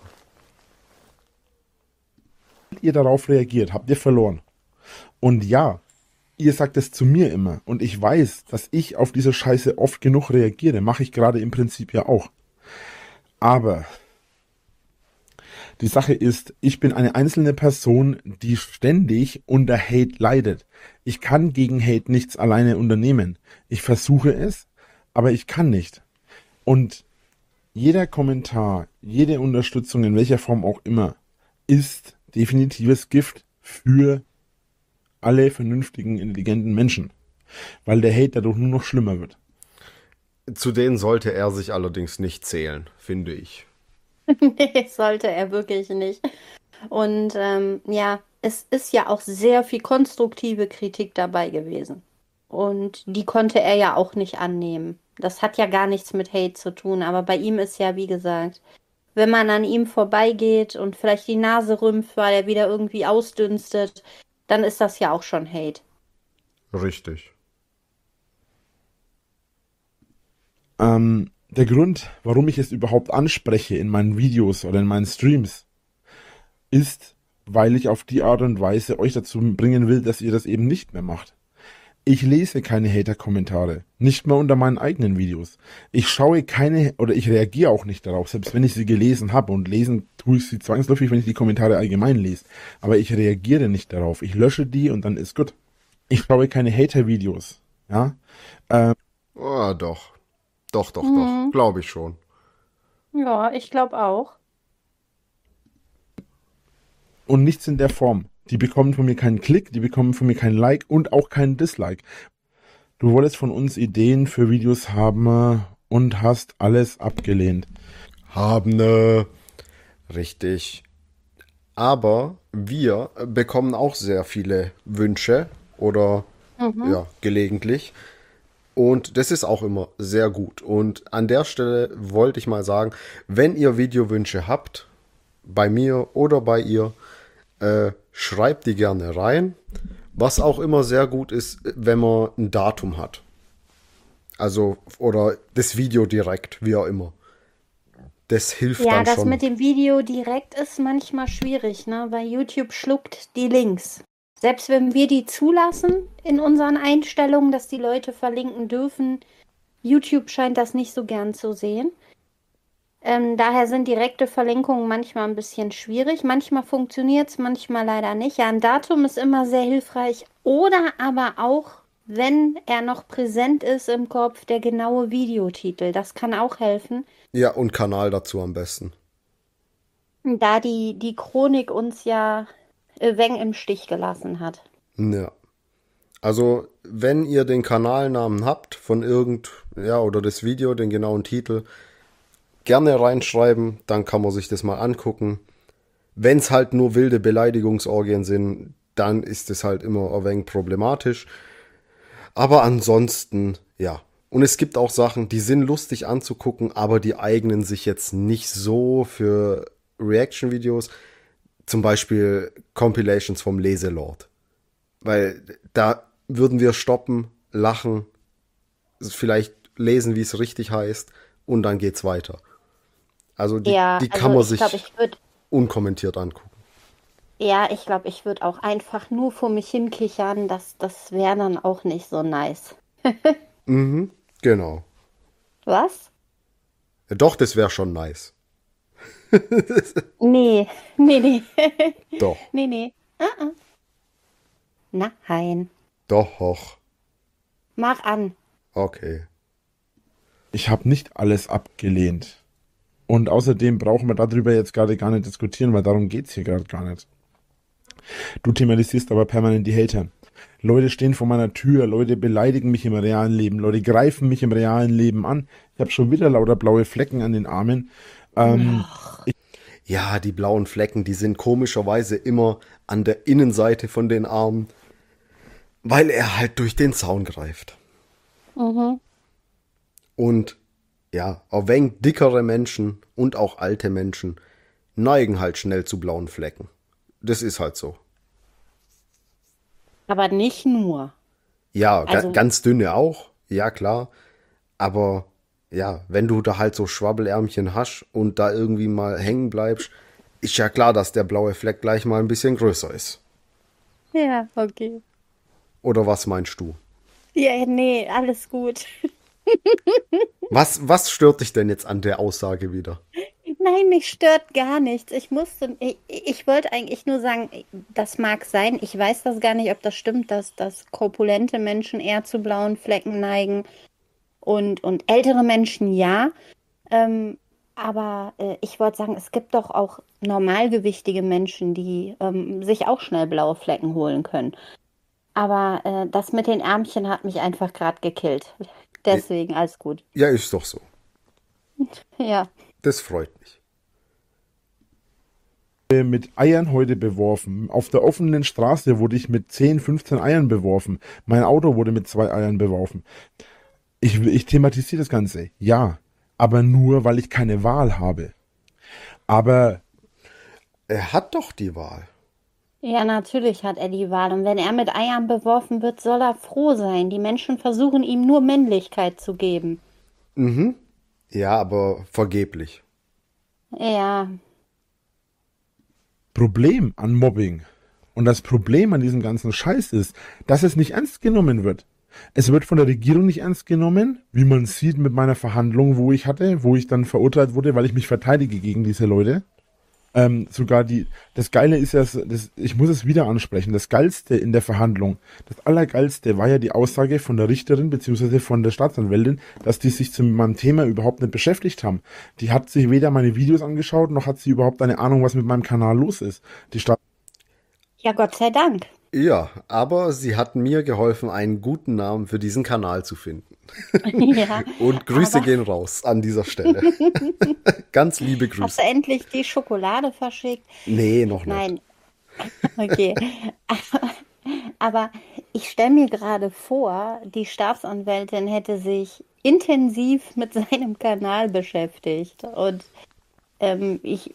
Ihr darauf reagiert, habt ihr verloren. Und ja, ihr sagt es zu mir immer. Und ich weiß, dass ich auf diese Scheiße oft genug reagiere. Mache ich gerade im Prinzip ja auch. Aber die Sache ist, ich bin eine einzelne Person, die ständig unter Hate leidet. Ich kann gegen Hate nichts alleine unternehmen. Ich versuche es, aber ich kann nicht. Und jeder Kommentar, jede Unterstützung in welcher Form auch immer, ist definitives Gift für alle vernünftigen, intelligenten Menschen. Weil der Hate dadurch nur noch schlimmer wird. Zu denen sollte er sich allerdings nicht zählen, finde ich. Nee, sollte er wirklich nicht. Und ja, es ist ja auch sehr viel konstruktive Kritik dabei gewesen. Und die konnte er ja auch nicht annehmen. Das hat ja gar nichts mit Hate zu tun. Aber bei ihm ist ja, wie gesagt, wenn man an ihm vorbeigeht und vielleicht die Nase rümpft, weil er wieder irgendwie ausdünstet, dann ist das ja auch schon Hate. Richtig. Der Grund, warum ich es überhaupt anspreche in meinen Videos oder in meinen Streams, ist, weil ich auf die Art und Weise euch dazu bringen will, dass ihr das eben nicht mehr macht. Ich lese keine Hater-Kommentare, nicht mal unter meinen eigenen Videos. Ich schaue keine, oder ich reagiere auch nicht darauf, selbst wenn ich sie gelesen habe, und lesen tue ich sie zwangsläufig, wenn ich die Kommentare allgemein lese. Aber ich reagiere nicht darauf. Ich lösche die und dann ist gut. Ich schaue keine Hater-Videos. Ja? Oh, doch. Doch. Glaube ich schon. Ja, ich glaube auch. Und nichts in der Form. Die bekommen von mir keinen Klick, die bekommen von mir kein Like und auch keinen Dislike. Du wolltest von uns Ideen für Videos haben und hast alles abgelehnt. Richtig. Aber wir bekommen auch sehr viele Wünsche oder ja, gelegentlich. Und das ist auch immer sehr gut. Und an der Stelle wollte ich mal sagen, wenn ihr Videowünsche habt, bei mir oder bei ihr, schreibt die gerne rein. Was auch immer sehr gut ist, wenn man ein Datum hat. Also, oder das Video direkt, wie auch immer. Das hilft Ja, dann das schon. mit dem Video direkt ist manchmal schwierig, ne? Weil YouTube schluckt die Links. Selbst wenn wir die zulassen in unseren Einstellungen, dass die Leute verlinken dürfen, YouTube scheint das nicht so gern zu sehen. Daher sind direkte Verlinkungen manchmal ein bisschen schwierig. Manchmal funktioniert es, manchmal leider nicht. Ja, ein Datum ist immer sehr hilfreich. Oder aber auch, wenn er noch präsent ist im Kopf, der genaue Videotitel. Das kann auch helfen. Ja, und Kanal dazu am besten. Da die Chronik uns ja Weng im Stich gelassen hat. Ja. Also, wenn ihr den Kanalnamen habt von oder das Video, den genauen Titel, gerne reinschreiben, dann kann man sich das mal angucken. Wenn es halt nur wilde Beleidigungsorgien sind, dann ist es halt immer ein wenig problematisch. Aber ansonsten, ja. Und es gibt auch Sachen, die sind lustig anzugucken, aber die eignen sich jetzt nicht so für Reaction-Videos. Zum Beispiel Compilations vom Leselord. Weil da würden wir stoppen, lachen, vielleicht lesen, wie es richtig heißt, und dann geht's weiter. Also die kann man sich unkommentiert angucken. Ja, ich glaube, ich würde auch einfach nur vor mich hinkichern. Das wäre dann auch nicht so nice. Genau. Was? Ja, doch, das wäre schon nice. Nee. Doch. Nee. Nein. Doch. Mach an. Okay. Ich habe nicht alles abgelehnt. Und außerdem brauchen wir darüber jetzt gerade gar nicht diskutieren, weil darum geht's hier gerade gar nicht. Du thematisierst aber permanent die Hater. Leute stehen vor meiner Tür, Leute beleidigen mich im realen Leben, Leute greifen mich im realen Leben an. Ich habe schon wieder lauter blaue Flecken an den Armen. Ja, die blauen Flecken, die sind komischerweise immer an der Innenseite von den Armen, weil er halt durch den Zaun greift. Und ja, auch wenn dickere Menschen und auch alte Menschen neigen halt schnell zu blauen Flecken. Das ist halt so. Aber nicht nur. Ja, Also, ganz dünne auch, ja klar. Aber ja, wenn du da halt so Schwabbelärmchen hast und da irgendwie mal hängen bleibst, ist ja klar, dass der blaue Fleck gleich mal ein bisschen größer ist. ja, okay. Oder was meinst du? Ja, nee, alles gut. Was stört dich denn jetzt an der Aussage wieder? Nein, mich stört gar nichts. Ich wollte eigentlich nur sagen, das mag sein. Ich weiß das gar nicht, ob das stimmt, dass korpulente Menschen eher zu blauen Flecken neigen und ältere Menschen ja. Ähm, aber ich wollte sagen, es gibt doch auch normalgewichtige Menschen, die sich auch schnell blaue Flecken holen können. Aber das mit den Ärmchen hat mich einfach gerade gekillt. Deswegen alles gut. Ja, ist doch so. Ja. Das freut mich. Mit Eiern heute beworfen. Auf der offenen Straße wurde ich mit 10, 15 Eiern beworfen. Mein Auto wurde mit 2 Eiern beworfen. Ich thematisiere das Ganze. Ja, aber nur, weil ich keine Wahl habe. Aber Er hat doch die Wahl. Ja, natürlich hat er die Wahl. Und wenn er mit Eiern beworfen wird, soll er froh sein. Die Menschen versuchen ihm nur Männlichkeit zu geben. Ja, aber vergeblich. Ja, Problem an Mobbing und das Problem an diesem ganzen Scheiß ist, dass es nicht ernst genommen wird. Es wird von der Regierung nicht ernst genommen, wie man sieht mit meiner Verhandlung, wo ich dann verurteilt wurde, weil ich mich verteidige gegen diese Leute. Das Geile ist ja, ich muss es wieder ansprechen, das Geilste in der Verhandlung, das Allergeilste war ja die Aussage von der Richterin beziehungsweise von der Staatsanwältin, dass die sich zu meinem Thema überhaupt nicht beschäftigt haben. Die hat sich weder meine Videos angeschaut, noch hat sie überhaupt eine Ahnung, was mit meinem Kanal los ist. ja, Gott sei Dank. Ja, aber sie hat mir geholfen, einen guten Namen für diesen Kanal zu finden. Ja, Und Grüße aber gehen raus an dieser Stelle. Ganz liebe hast du Grüße. endlich die Schokolade verschickt? Nee, noch nicht. Nein, okay. Aber ich stelle mir gerade vor, die Staatsanwältin hätte sich intensiv mit seinem Kanal beschäftigt. Und ich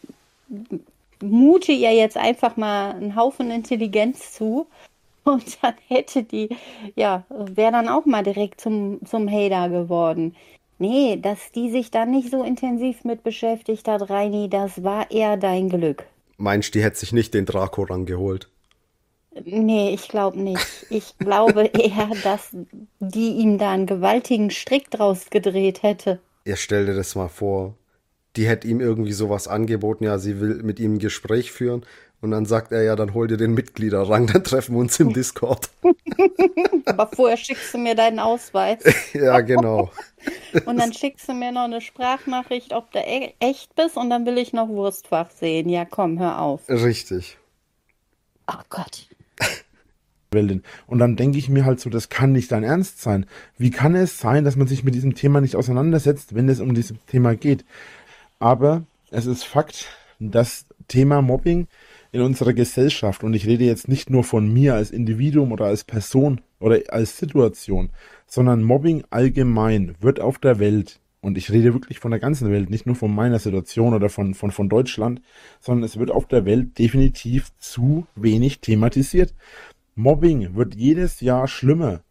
mute ihr jetzt einfach mal einen Haufen Intelligenz zu. Und dann hätte die, ja, wäre dann auch mal direkt zum Hater geworden. Nee, dass die sich da nicht so intensiv mit beschäftigt hat, Reini, das war eher dein Glück. Meinst du, die hätte sich nicht den Draco rangeholt? Nee, ich glaube nicht. Ich glaube eher, dass die ihm da einen gewaltigen Strick draus gedreht hätte. Ihr stellt dir das mal vor. Die hätte ihm irgendwie sowas angeboten, ja, sie will mit ihm ein Gespräch führen. Und dann sagt er, ja, dann hol dir den Mitgliederrang, dann treffen wir uns im Discord. Aber vorher schickst du mir deinen Ausweis Ja, genau. und dann schickst du mir noch eine Sprachnachricht, ob du echt bist und dann will ich noch Wurstfach sehen. Ja, komm, hör auf. Richtig. Oh Gott. Und dann denke ich mir halt so, das kann nicht dein Ernst sein. Wie kann es sein, dass man sich mit diesem Thema nicht auseinandersetzt, wenn es um dieses Thema geht? Aber es ist Fakt, das Thema Mobbing in unserer Gesellschaft, und ich rede jetzt nicht nur von mir als Individuum oder als Person oder als Situation, sondern Mobbing allgemein wird auf der Welt, und ich rede wirklich von der ganzen Welt, nicht nur von meiner Situation oder von Deutschland, sondern es wird auf der Welt definitiv zu wenig thematisiert. Mobbing wird jedes Jahr schlimmer.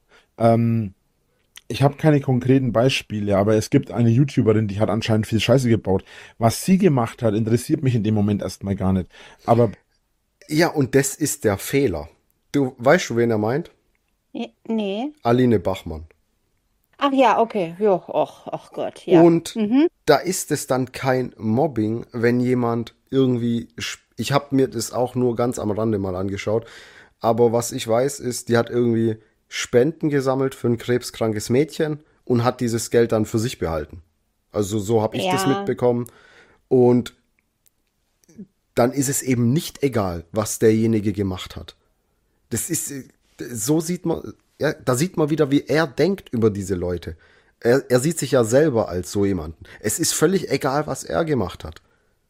Ich habe keine konkreten Beispiele, aber es gibt eine YouTuberin, die hat anscheinend viel Scheiße gebaut. Was sie gemacht hat, interessiert mich in dem Moment erstmal gar nicht. Aber Ja, und das ist der Fehler. Weißt du, wen er meint? Nee. Aline Bachmann. Ach ja, okay. Jo, ach Gott, ja. Und da ist es dann kein Mobbing, wenn jemand irgendwie, ich habe mir das auch nur ganz am Rande mal angeschaut, aber was ich weiß ist, die hat irgendwie Spenden gesammelt für ein krebskrankes Mädchen und hat dieses Geld dann für sich behalten. Also so habe ich das Ja. mitbekommen. Und dann ist es eben nicht egal, was derjenige gemacht hat. Das ist, so sieht man, ja, da sieht man wieder, wie er denkt über diese Leute. Er sieht sich ja selber als so jemanden. Es ist völlig egal, was er gemacht hat.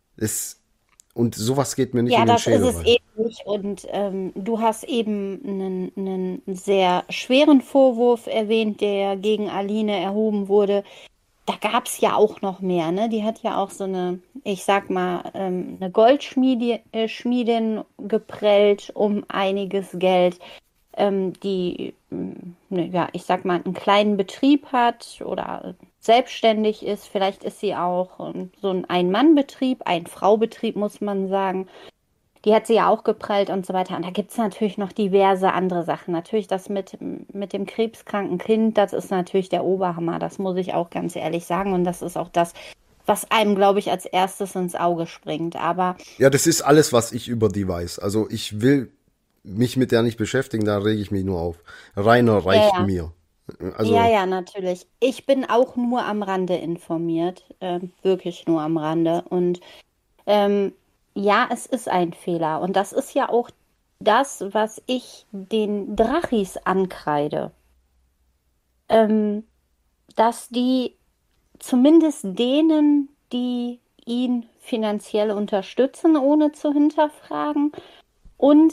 Und sowas geht mir nicht Ja, in den das ist Schädel es rein. eben nicht. Und du hast eben einen sehr schweren Vorwurf erwähnt, der gegen Aline erhoben wurde. Da gab es ja auch noch mehr, ne? Die hat ja auch so eine, ich sag mal, eine Goldschmiedin Schmiedin geprellt um einiges Geld. die, ja, ich sag mal, einen kleinen Betrieb hat oder selbstständig ist. Vielleicht ist sie auch so ein Ein-Mann-Betrieb, Ein-Frau-Betrieb, muss man sagen. Die hat sie ja auch geprellt und so weiter. Und da gibt es natürlich noch diverse andere Sachen. Natürlich das mit dem krebskranken Kind, das ist natürlich der Oberhammer. Das muss ich auch ganz ehrlich sagen. Und das ist auch das, was einem, glaube ich, als erstes ins Auge springt. Aber Ja, das ist alles, was ich über die weiß. Also ich will mich mit der nicht beschäftigen, da rege ich mich nur auf. Rainer ja, reicht ja. mir. Ja, Also, ja, natürlich. Ich bin auch nur am Rande informiert. Wirklich nur am Rande. Und ähm, ja, es ist ein Fehler. Und das ist ja auch das, was ich den Drachis ankreide. Ähm, dass die zumindest denen, die ihn finanziell unterstützen, ohne zu hinterfragen, und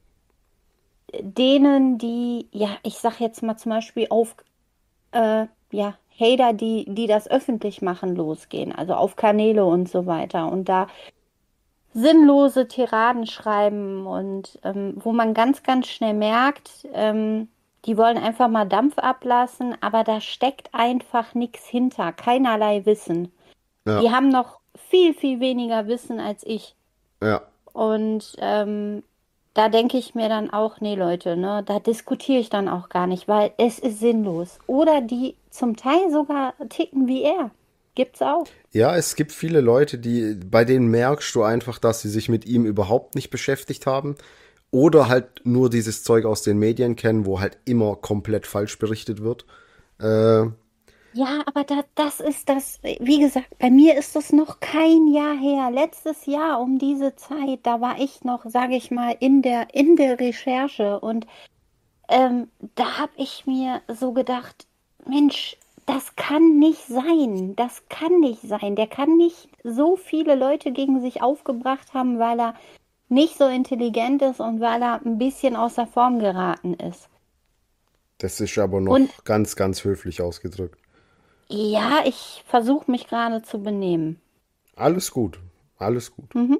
denen, die, ja, ich sag jetzt mal zum Beispiel auf, ja, Hater, die das öffentlich machen, losgehen, also auf Kanäle und so weiter und da sinnlose Tiraden schreiben und wo man ganz, ganz schnell merkt, die wollen einfach mal Dampf ablassen, aber da steckt einfach nichts hinter, keinerlei Wissen. ja, Die haben noch viel, viel weniger Wissen als ich. ja. Und da denke ich mir dann auch, nee, Leute, ne, da diskutiere ich dann auch gar nicht, weil es ist sinnlos. Oder die zum Teil sogar ticken wie er. Gibt's auch. Ja, es gibt viele Leute, bei denen merkst du einfach, dass sie sich mit ihm überhaupt nicht beschäftigt haben. Oder halt nur dieses Zeug aus den Medien kennen, wo halt immer komplett falsch berichtet wird. Äh, Ja, aber das ist das, wie gesagt, bei mir ist das noch kein Jahr her. Letztes Jahr um diese Zeit, da war ich noch, sage ich mal, in der Recherche und da habe ich mir so gedacht, Mensch, das kann nicht sein. Das kann nicht sein. Der kann nicht so viele Leute gegen sich aufgebracht haben, weil er nicht so intelligent ist und weil er ein bisschen außer Form geraten ist. Das ist aber Und noch ganz, ganz höflich ausgedrückt. ja, ich versuche mich gerade zu benehmen. Alles gut, alles gut. Mhm.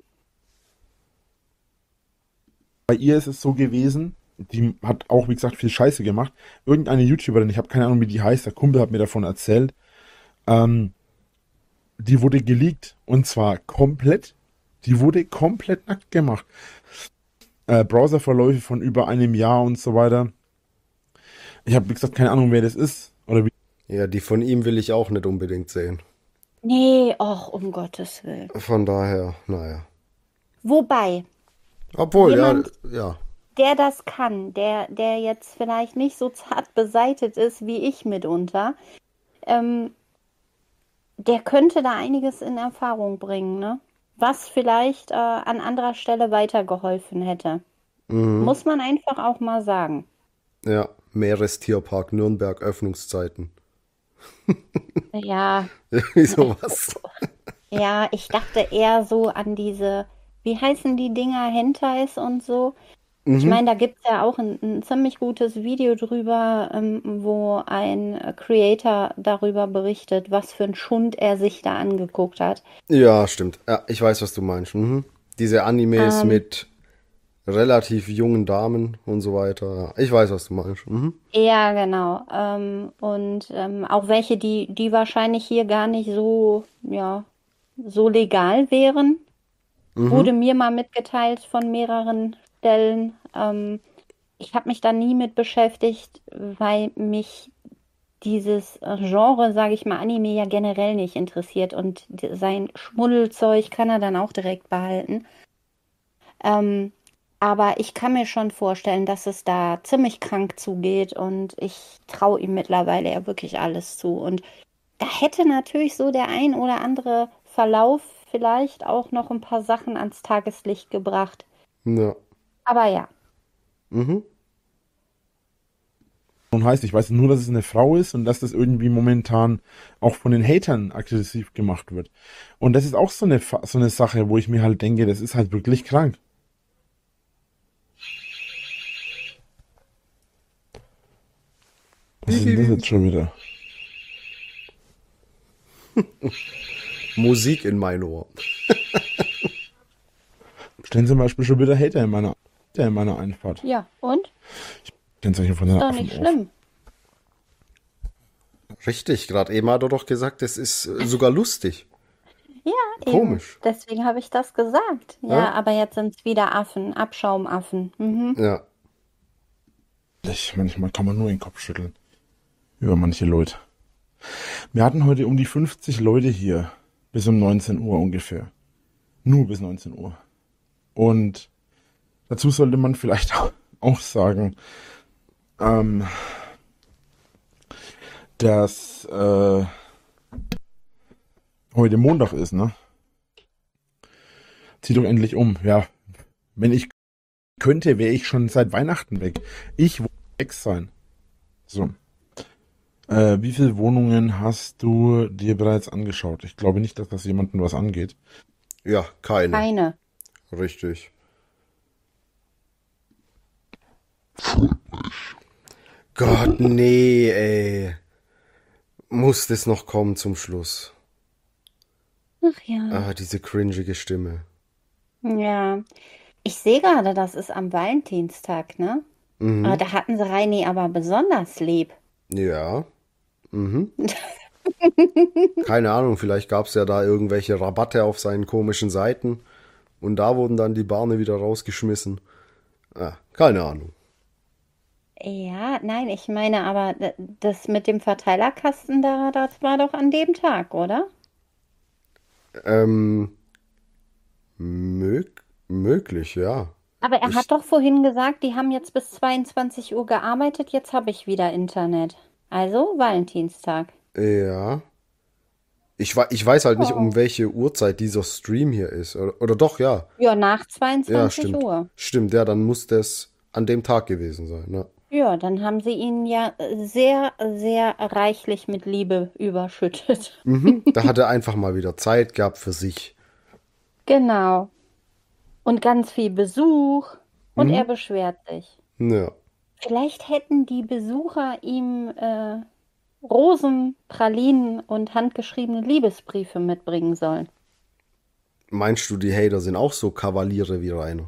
Bei ihr ist es so gewesen, die hat auch, wie gesagt, viel Scheiße gemacht. Irgendeine YouTuberin, ich habe keine Ahnung, wie die heißt, der Kumpel hat mir davon erzählt, ähm, die wurde geleakt und zwar komplett. Die wurde komplett nackt gemacht. Browserverläufe von über einem Jahr und so weiter. Ich habe, wie gesagt, keine Ahnung, wer das ist. Oder wie. Ja, die von ihm will ich auch nicht unbedingt sehen. Nee, och, um Gottes Willen. Von daher, naja. Wobei, Obwohl, ja, jemand, ja. der das kann, der jetzt vielleicht nicht so zart beseitet ist wie ich mitunter, ähm, der könnte da einiges in Erfahrung bringen, ne? Was vielleicht an anderer Stelle weitergeholfen hätte. Mhm. Muss man einfach auch mal sagen. Ja, Meerestierpark Nürnberg, Öffnungszeiten. Ja, Irgendwie sowas. ja, ich dachte eher so an diese, wie heißen die Dinger, Hentais und so. Ich Mhm. meine, da gibt es ja auch ein ziemlich gutes Video drüber, wo ein Creator darüber berichtet, was für ein Schund er sich da angeguckt hat. Ja, stimmt. Ja, ich weiß, was du meinst. Mhm. Diese Animes Ähm, mit relativ jungen Damen und so weiter. Ja, ich weiß, was du meinst. Mhm. ja, genau. Und auch welche, die wahrscheinlich hier gar nicht so, ja, so legal wären, Mhm. wurde mir mal mitgeteilt von mehreren Stellen. Ich habe mich da nie mit beschäftigt, weil mich dieses Genre, sage ich mal, Anime ja generell nicht interessiert und sein Schmuddelzeug kann er dann auch direkt behalten. Ähm, aber ich kann mir schon vorstellen, dass es da ziemlich krank zugeht und ich traue ihm mittlerweile ja wirklich alles zu. Und da hätte natürlich so der ein oder andere Verlauf vielleicht auch noch ein paar Sachen ans Tageslicht gebracht. Ja. Aber ja, Mhm. Und heißt, ich weiß nur, dass es eine Frau ist und dass das irgendwie momentan auch von den Hatern aggressiv gemacht wird. Und das ist auch so eine Sache, wo ich mir halt denke, das ist halt wirklich krank. Was ist denn das jetzt schon wieder? Musik in mein Ohr. Stellen zum Beispiel schon wieder Hater in meiner Einfahrt. ja. Und? Kennzeichen von Ist den doch Affen nicht auf. schlimm. Richtig, gerade eben hat er doch gesagt, es ist sogar lustig. Ja, eben. Komisch. Deswegen habe ich das gesagt. Ja, Ja? aber jetzt sind es wieder Affen, Abschaumaffen. Mhm. Ja. Manchmal kann man nur den Kopf schütteln. Über manche Leute. Wir hatten heute um die 50 Leute hier. Bis um 19 Uhr ungefähr. Nur bis 19 Uhr. Und dazu sollte man vielleicht auch sagen, dass heute Montag ist, ne? Zieh doch endlich um. Ja, wenn ich könnte, wäre ich schon seit Weihnachten weg. Ich wollte weg sein. So. Wie viele Wohnungen hast du dir bereits angeschaut? Ich glaube nicht, dass das jemandem was angeht. Ja, keine. Keine. Richtig. Gott, nee, ey. Muss das noch kommen zum Schluss? Ach ja. Ah, diese cringige Stimme. Ja. Ich sehe gerade, das ist am Valentinstag, ne? Aber da hatten sie Reini aber besonders lieb. Ja. Mhm. Keine Ahnung, vielleicht gab es ja da irgendwelche Rabatte auf seinen komischen Seiten und da wurden dann die Barne wieder rausgeschmissen. Ah, keine Ahnung. Ja, nein, ich meine aber, das mit dem Verteilerkasten da, das war doch an dem Tag, oder? Möglich, ja. Aber er Ich, hat doch vorhin gesagt, die haben jetzt bis 22 Uhr gearbeitet, jetzt habe ich wieder Internet. Also Valentinstag. ja. Ich weiß halt nicht, um Oh. welche Uhrzeit dieser Stream hier ist. Oder doch, ja. Ja, nach Ja, 22 stimmt. Uhr. Stimmt, ja, dann muss das an dem Tag gewesen sein. Ne? Ja, dann haben sie ihn ja sehr, sehr reichlich mit Liebe überschüttet. Da hat er einfach mal wieder Zeit gehabt für sich. Genau. Und ganz viel Besuch. Und er beschwert sich. Ja. Vielleicht hätten die Besucher ihm Rosen, Pralinen und handgeschriebene Liebesbriefe mitbringen sollen. Meinst du, die Hater sind auch so Kavaliere wie Rainer?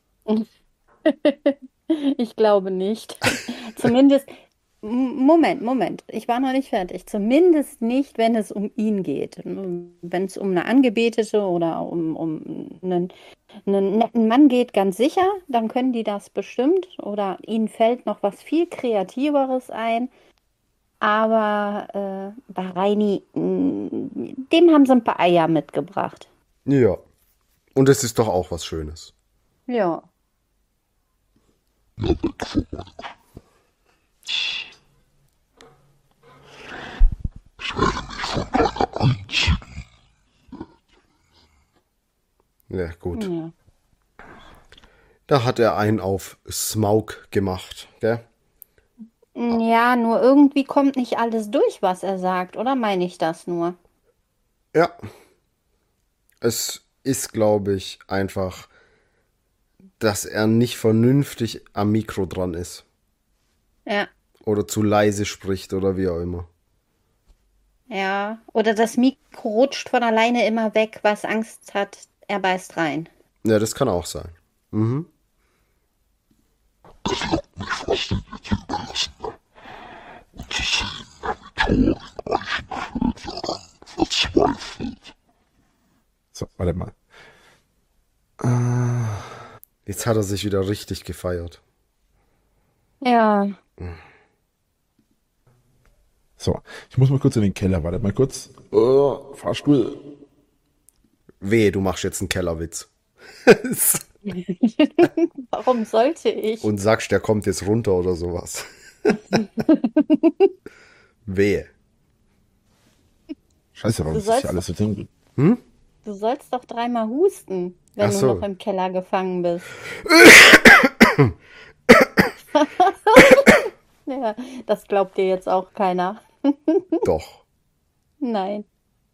Ich glaube nicht. Zumindest, Moment, ich war noch nicht fertig. Zumindest nicht, wenn es um ihn geht. Wenn es um eine Angebetete oder um einen netten Mann geht, ganz sicher, dann können die das bestimmt. Oder ihnen fällt noch was viel Kreativeres ein. Aber bei Reini, dem haben sie ein paar Eier mitgebracht. Ja. Und es ist doch auch was Schönes. Ja. Ja, gut. Ja. Da hat er einen auf Smaug gemacht, gell? Ja, nur irgendwie kommt nicht alles durch, was er sagt, oder meine ich das nur? Ja. Es ist, glaube ich, einfach, dass er nicht vernünftig am Mikro dran ist. Ja, Oder zu leise spricht oder wie auch immer. ja. Oder das Mikro rutscht von alleine immer weg, was Angst hat, er beißt rein. Ja, das kann auch sein. Mhm. So, warte mal. Jetzt hat er sich wieder richtig gefeiert. Ja. So, ich muss mal kurz in den Keller. Warte mal kurz. Fahrstuhl. Wehe, du machst jetzt einen Kellerwitz. Warum sollte ich? Und sagst, der kommt jetzt runter oder sowas. Wehe. Scheiße, warum Du ist das sollst, hier alles so drin? du sollst doch dreimal husten, wenn Ach du so. noch im Keller gefangen bist. Ja, das glaubt dir jetzt auch keiner. Doch. Nein.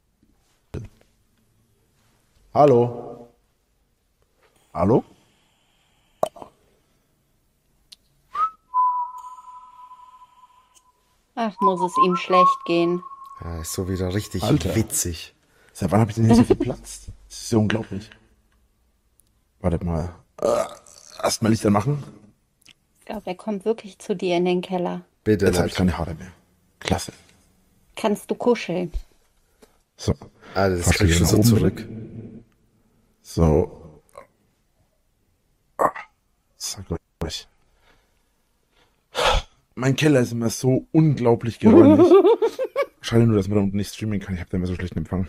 Hallo? Hallo? Ach, muss es ihm schlecht gehen. Ja, ist so wieder richtig Alter. witzig. Seit wann habe ich denn hier so viel Platz? Das ist ja unglaublich. Warte mal. Erstmal Lichter machen. Ich glaube, der kommt wirklich zu dir in den Keller. Bitte Jetzt habe ich nicht. keine Haare mehr. Klasse. Kannst du kuscheln? So. Ah, das Fahrstuhl kriegst du nach so oben zurück. So. Sag euch. Mein Keller ist immer so unglaublich geräumig. Schade nur, dass man da unten nicht streamen kann. Ich habe da immer so schlechten Empfang.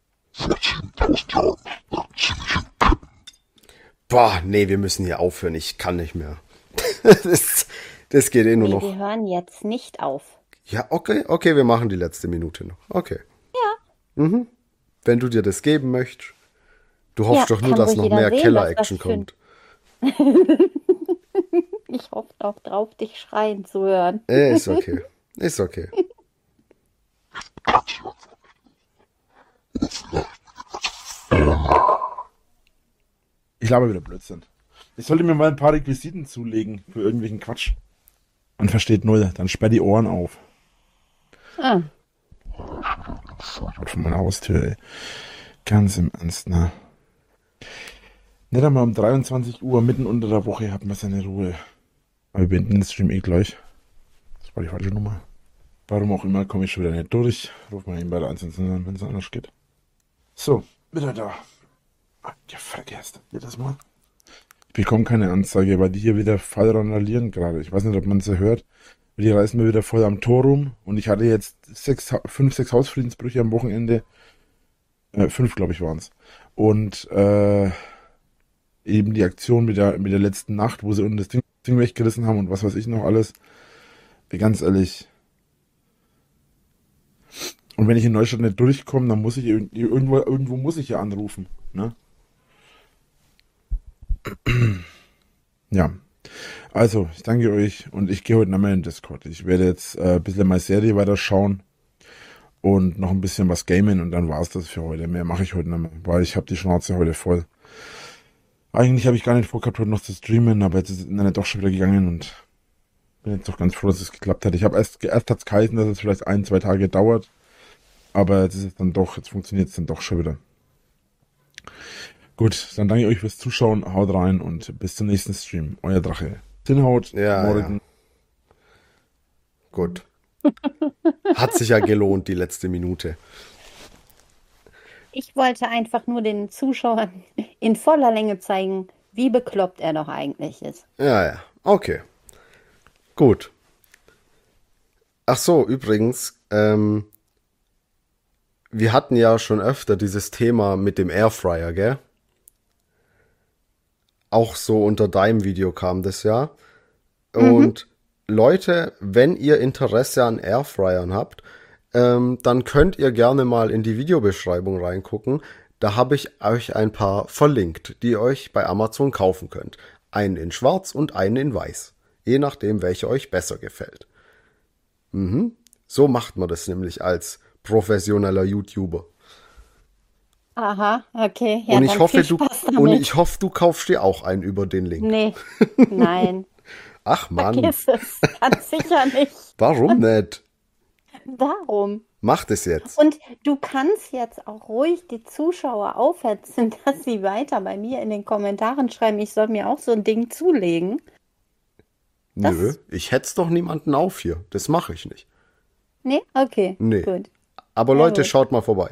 Boah, nee, wir müssen hier aufhören. Ich kann nicht mehr. Das geht eh nur Nee, noch. wir hören jetzt nicht auf. Ja, okay, wir machen die letzte Minute noch. Okay. Ja. Wenn du dir das geben möchtest. Du hoffst Ja, doch nur, kann dass ruhig noch jeder mehr sehen, Keller-Action was das für ein- kommt. Ich hoffe auch drauf, dich schreien zu hören. Ist okay. Ist okay. Ich laber wieder Blödsinn. Ich sollte mir mal ein paar Requisiten zulegen für irgendwelchen Quatsch. Man versteht null. Dann sperr die Ohren auf. Ah, Von meiner Haustür, ey. Ganz im Ernst, ne? Nicht einmal um 23 Uhr mitten unter der Woche hat man seine Ruhe. Aber wir beenden den Stream eh gleich. Das war die falsche Nummer. Warum auch immer komme ich schon wieder nicht durch. Ruf mal eben bei der 119 an, wenn es anders geht. So, wieder da. Ja, vergesst jedes Mal. Ich bekomme keine Anzeige, weil die hier wieder voll randalieren gerade. Ich weiß nicht, ob man sie hört. Die reißen mir wieder voll am Tor rum. Und ich hatte jetzt 5, 6 Hausfriedensbrüche am Wochenende. 5, glaube ich, waren es. Und eben die Aktion mit der letzten Nacht, wo sie unten das Ding weggerissen haben und was weiß ich noch alles. Ganz ehrlich. Und wenn ich in Neustadt nicht durchkomme, dann muss ich irgendwo muss ich ja anrufen. Ne? Ja. Also, ich danke euch und ich gehe heute nochmal in den Discord. Ich werde jetzt ein bisschen meine Serie weiterschauen und noch ein bisschen was gamen und dann war es das für heute. Mehr mache ich heute nicht mehr, weil ich habe die Schnauze heute voll. Eigentlich habe ich gar nicht vorgehabt, heute noch zu streamen, aber jetzt ist es Internet doch schon wieder gegangen und bin jetzt doch ganz froh, dass es geklappt hat. Ich habe erst hat es geheißen, dass es vielleicht 1, 2 Tage dauert, aber jetzt ist es dann doch, jetzt funktioniert es dann doch schon wieder. Gut, dann danke ich euch fürs Zuschauen, haut rein und bis zum nächsten Stream. Euer Drache. Tinhaut, Ja, morgen. Gut. Hat sich ja gelohnt, die letzte Minute. ich wollte einfach nur den Zuschauern in voller Länge zeigen, wie bekloppt er doch eigentlich ist. Ja. Okay. Gut. Ach so, übrigens, wir hatten ja schon öfter dieses Thema mit dem Airfryer, gell? Auch so unter deinem Video kam das ja. Und Leute, wenn ihr Interesse an Airfryern habt, dann könnt ihr gerne mal in die Videobeschreibung reingucken. Da habe ich euch ein paar verlinkt, die ihr euch bei Amazon kaufen könnt. Einen in schwarz und einen in weiß. Je nachdem, welcher euch besser gefällt. So macht man das nämlich als professioneller YouTuber. Aha, okay. Ja, Und ich dann hoffe, viel Spaß damit. du kaufst dir auch einen über den Link. Nee, nein, Ach Mann, vergiss es. Ganz sicher nicht. warum nicht? Darum. Mach das jetzt. Und du kannst jetzt auch ruhig die Zuschauer aufhetzen, dass sie weiter bei mir in den Kommentaren schreiben, ich soll mir auch so ein Ding zulegen. Nö, ich hetz doch niemanden auf hier. Das mache ich nicht. Nee? Okay, Nee. gut. Aber Ja, Leute, gut. schaut mal vorbei.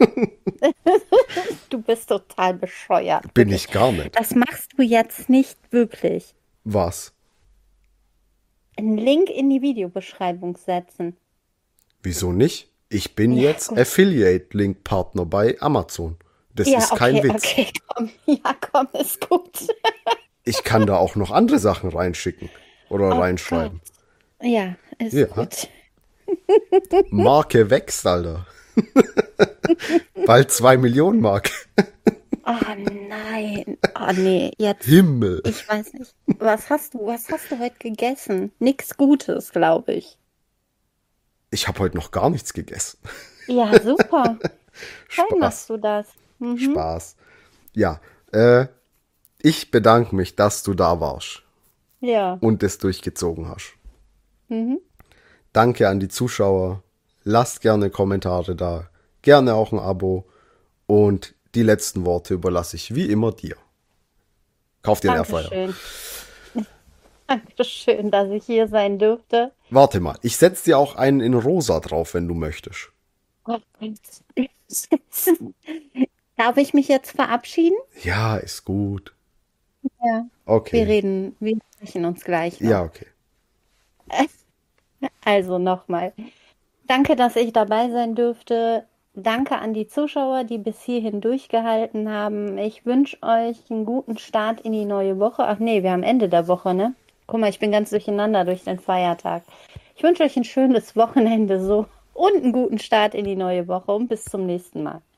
Du bist total bescheuert. Bin ich gar nicht. Das machst du jetzt nicht wirklich. Was? Einen Link in die Videobeschreibung setzen. Wieso nicht? Ich bin Ja, jetzt gut. Affiliate-Link-Partner bei Amazon. Das Ja, ist kein okay, Witz. okay, komm. Ja, komm, ist gut. Ich kann da auch noch andere Sachen reinschicken oder Oh reinschreiben. Ja, ist Ja. gut. Marke wächst, Alter. Bald 2 Millionen Marke. Oh nein. Oh nee, jetzt. Himmel. Ich weiß nicht. Was hast du heute gegessen? Nix Gutes, glaube ich. Ich habe heute noch gar nichts gegessen. Ja, super. Toll Spaß. machst du das. Spaß. Ja, ich bedanke mich, dass du da warst Ja. und es durchgezogen hast. Danke an die Zuschauer. Lasst gerne Kommentare da. Gerne auch ein Abo. Und die letzten Worte überlasse ich wie immer dir. Kauf dir einen Airfryer. Dankeschön. Dankeschön, dass ich hier sein durfte. Warte mal, ich setz dir auch einen in rosa drauf, wenn du möchtest. Darf ich mich jetzt verabschieden? Ja, ist gut. Ja. Okay. Wir sprechen uns gleich noch. Ja, okay. Also nochmal. Danke, dass ich dabei sein durfte. Danke an die Zuschauer, die bis hierhin durchgehalten haben. Ich wünsche euch einen guten Start in die neue Woche. Ach nee, wir haben Ende der Woche, ne? Guck mal, ich bin ganz durcheinander durch den Feiertag. Ich wünsche euch ein schönes Wochenende so und einen guten Start in die neue Woche und bis zum nächsten Mal.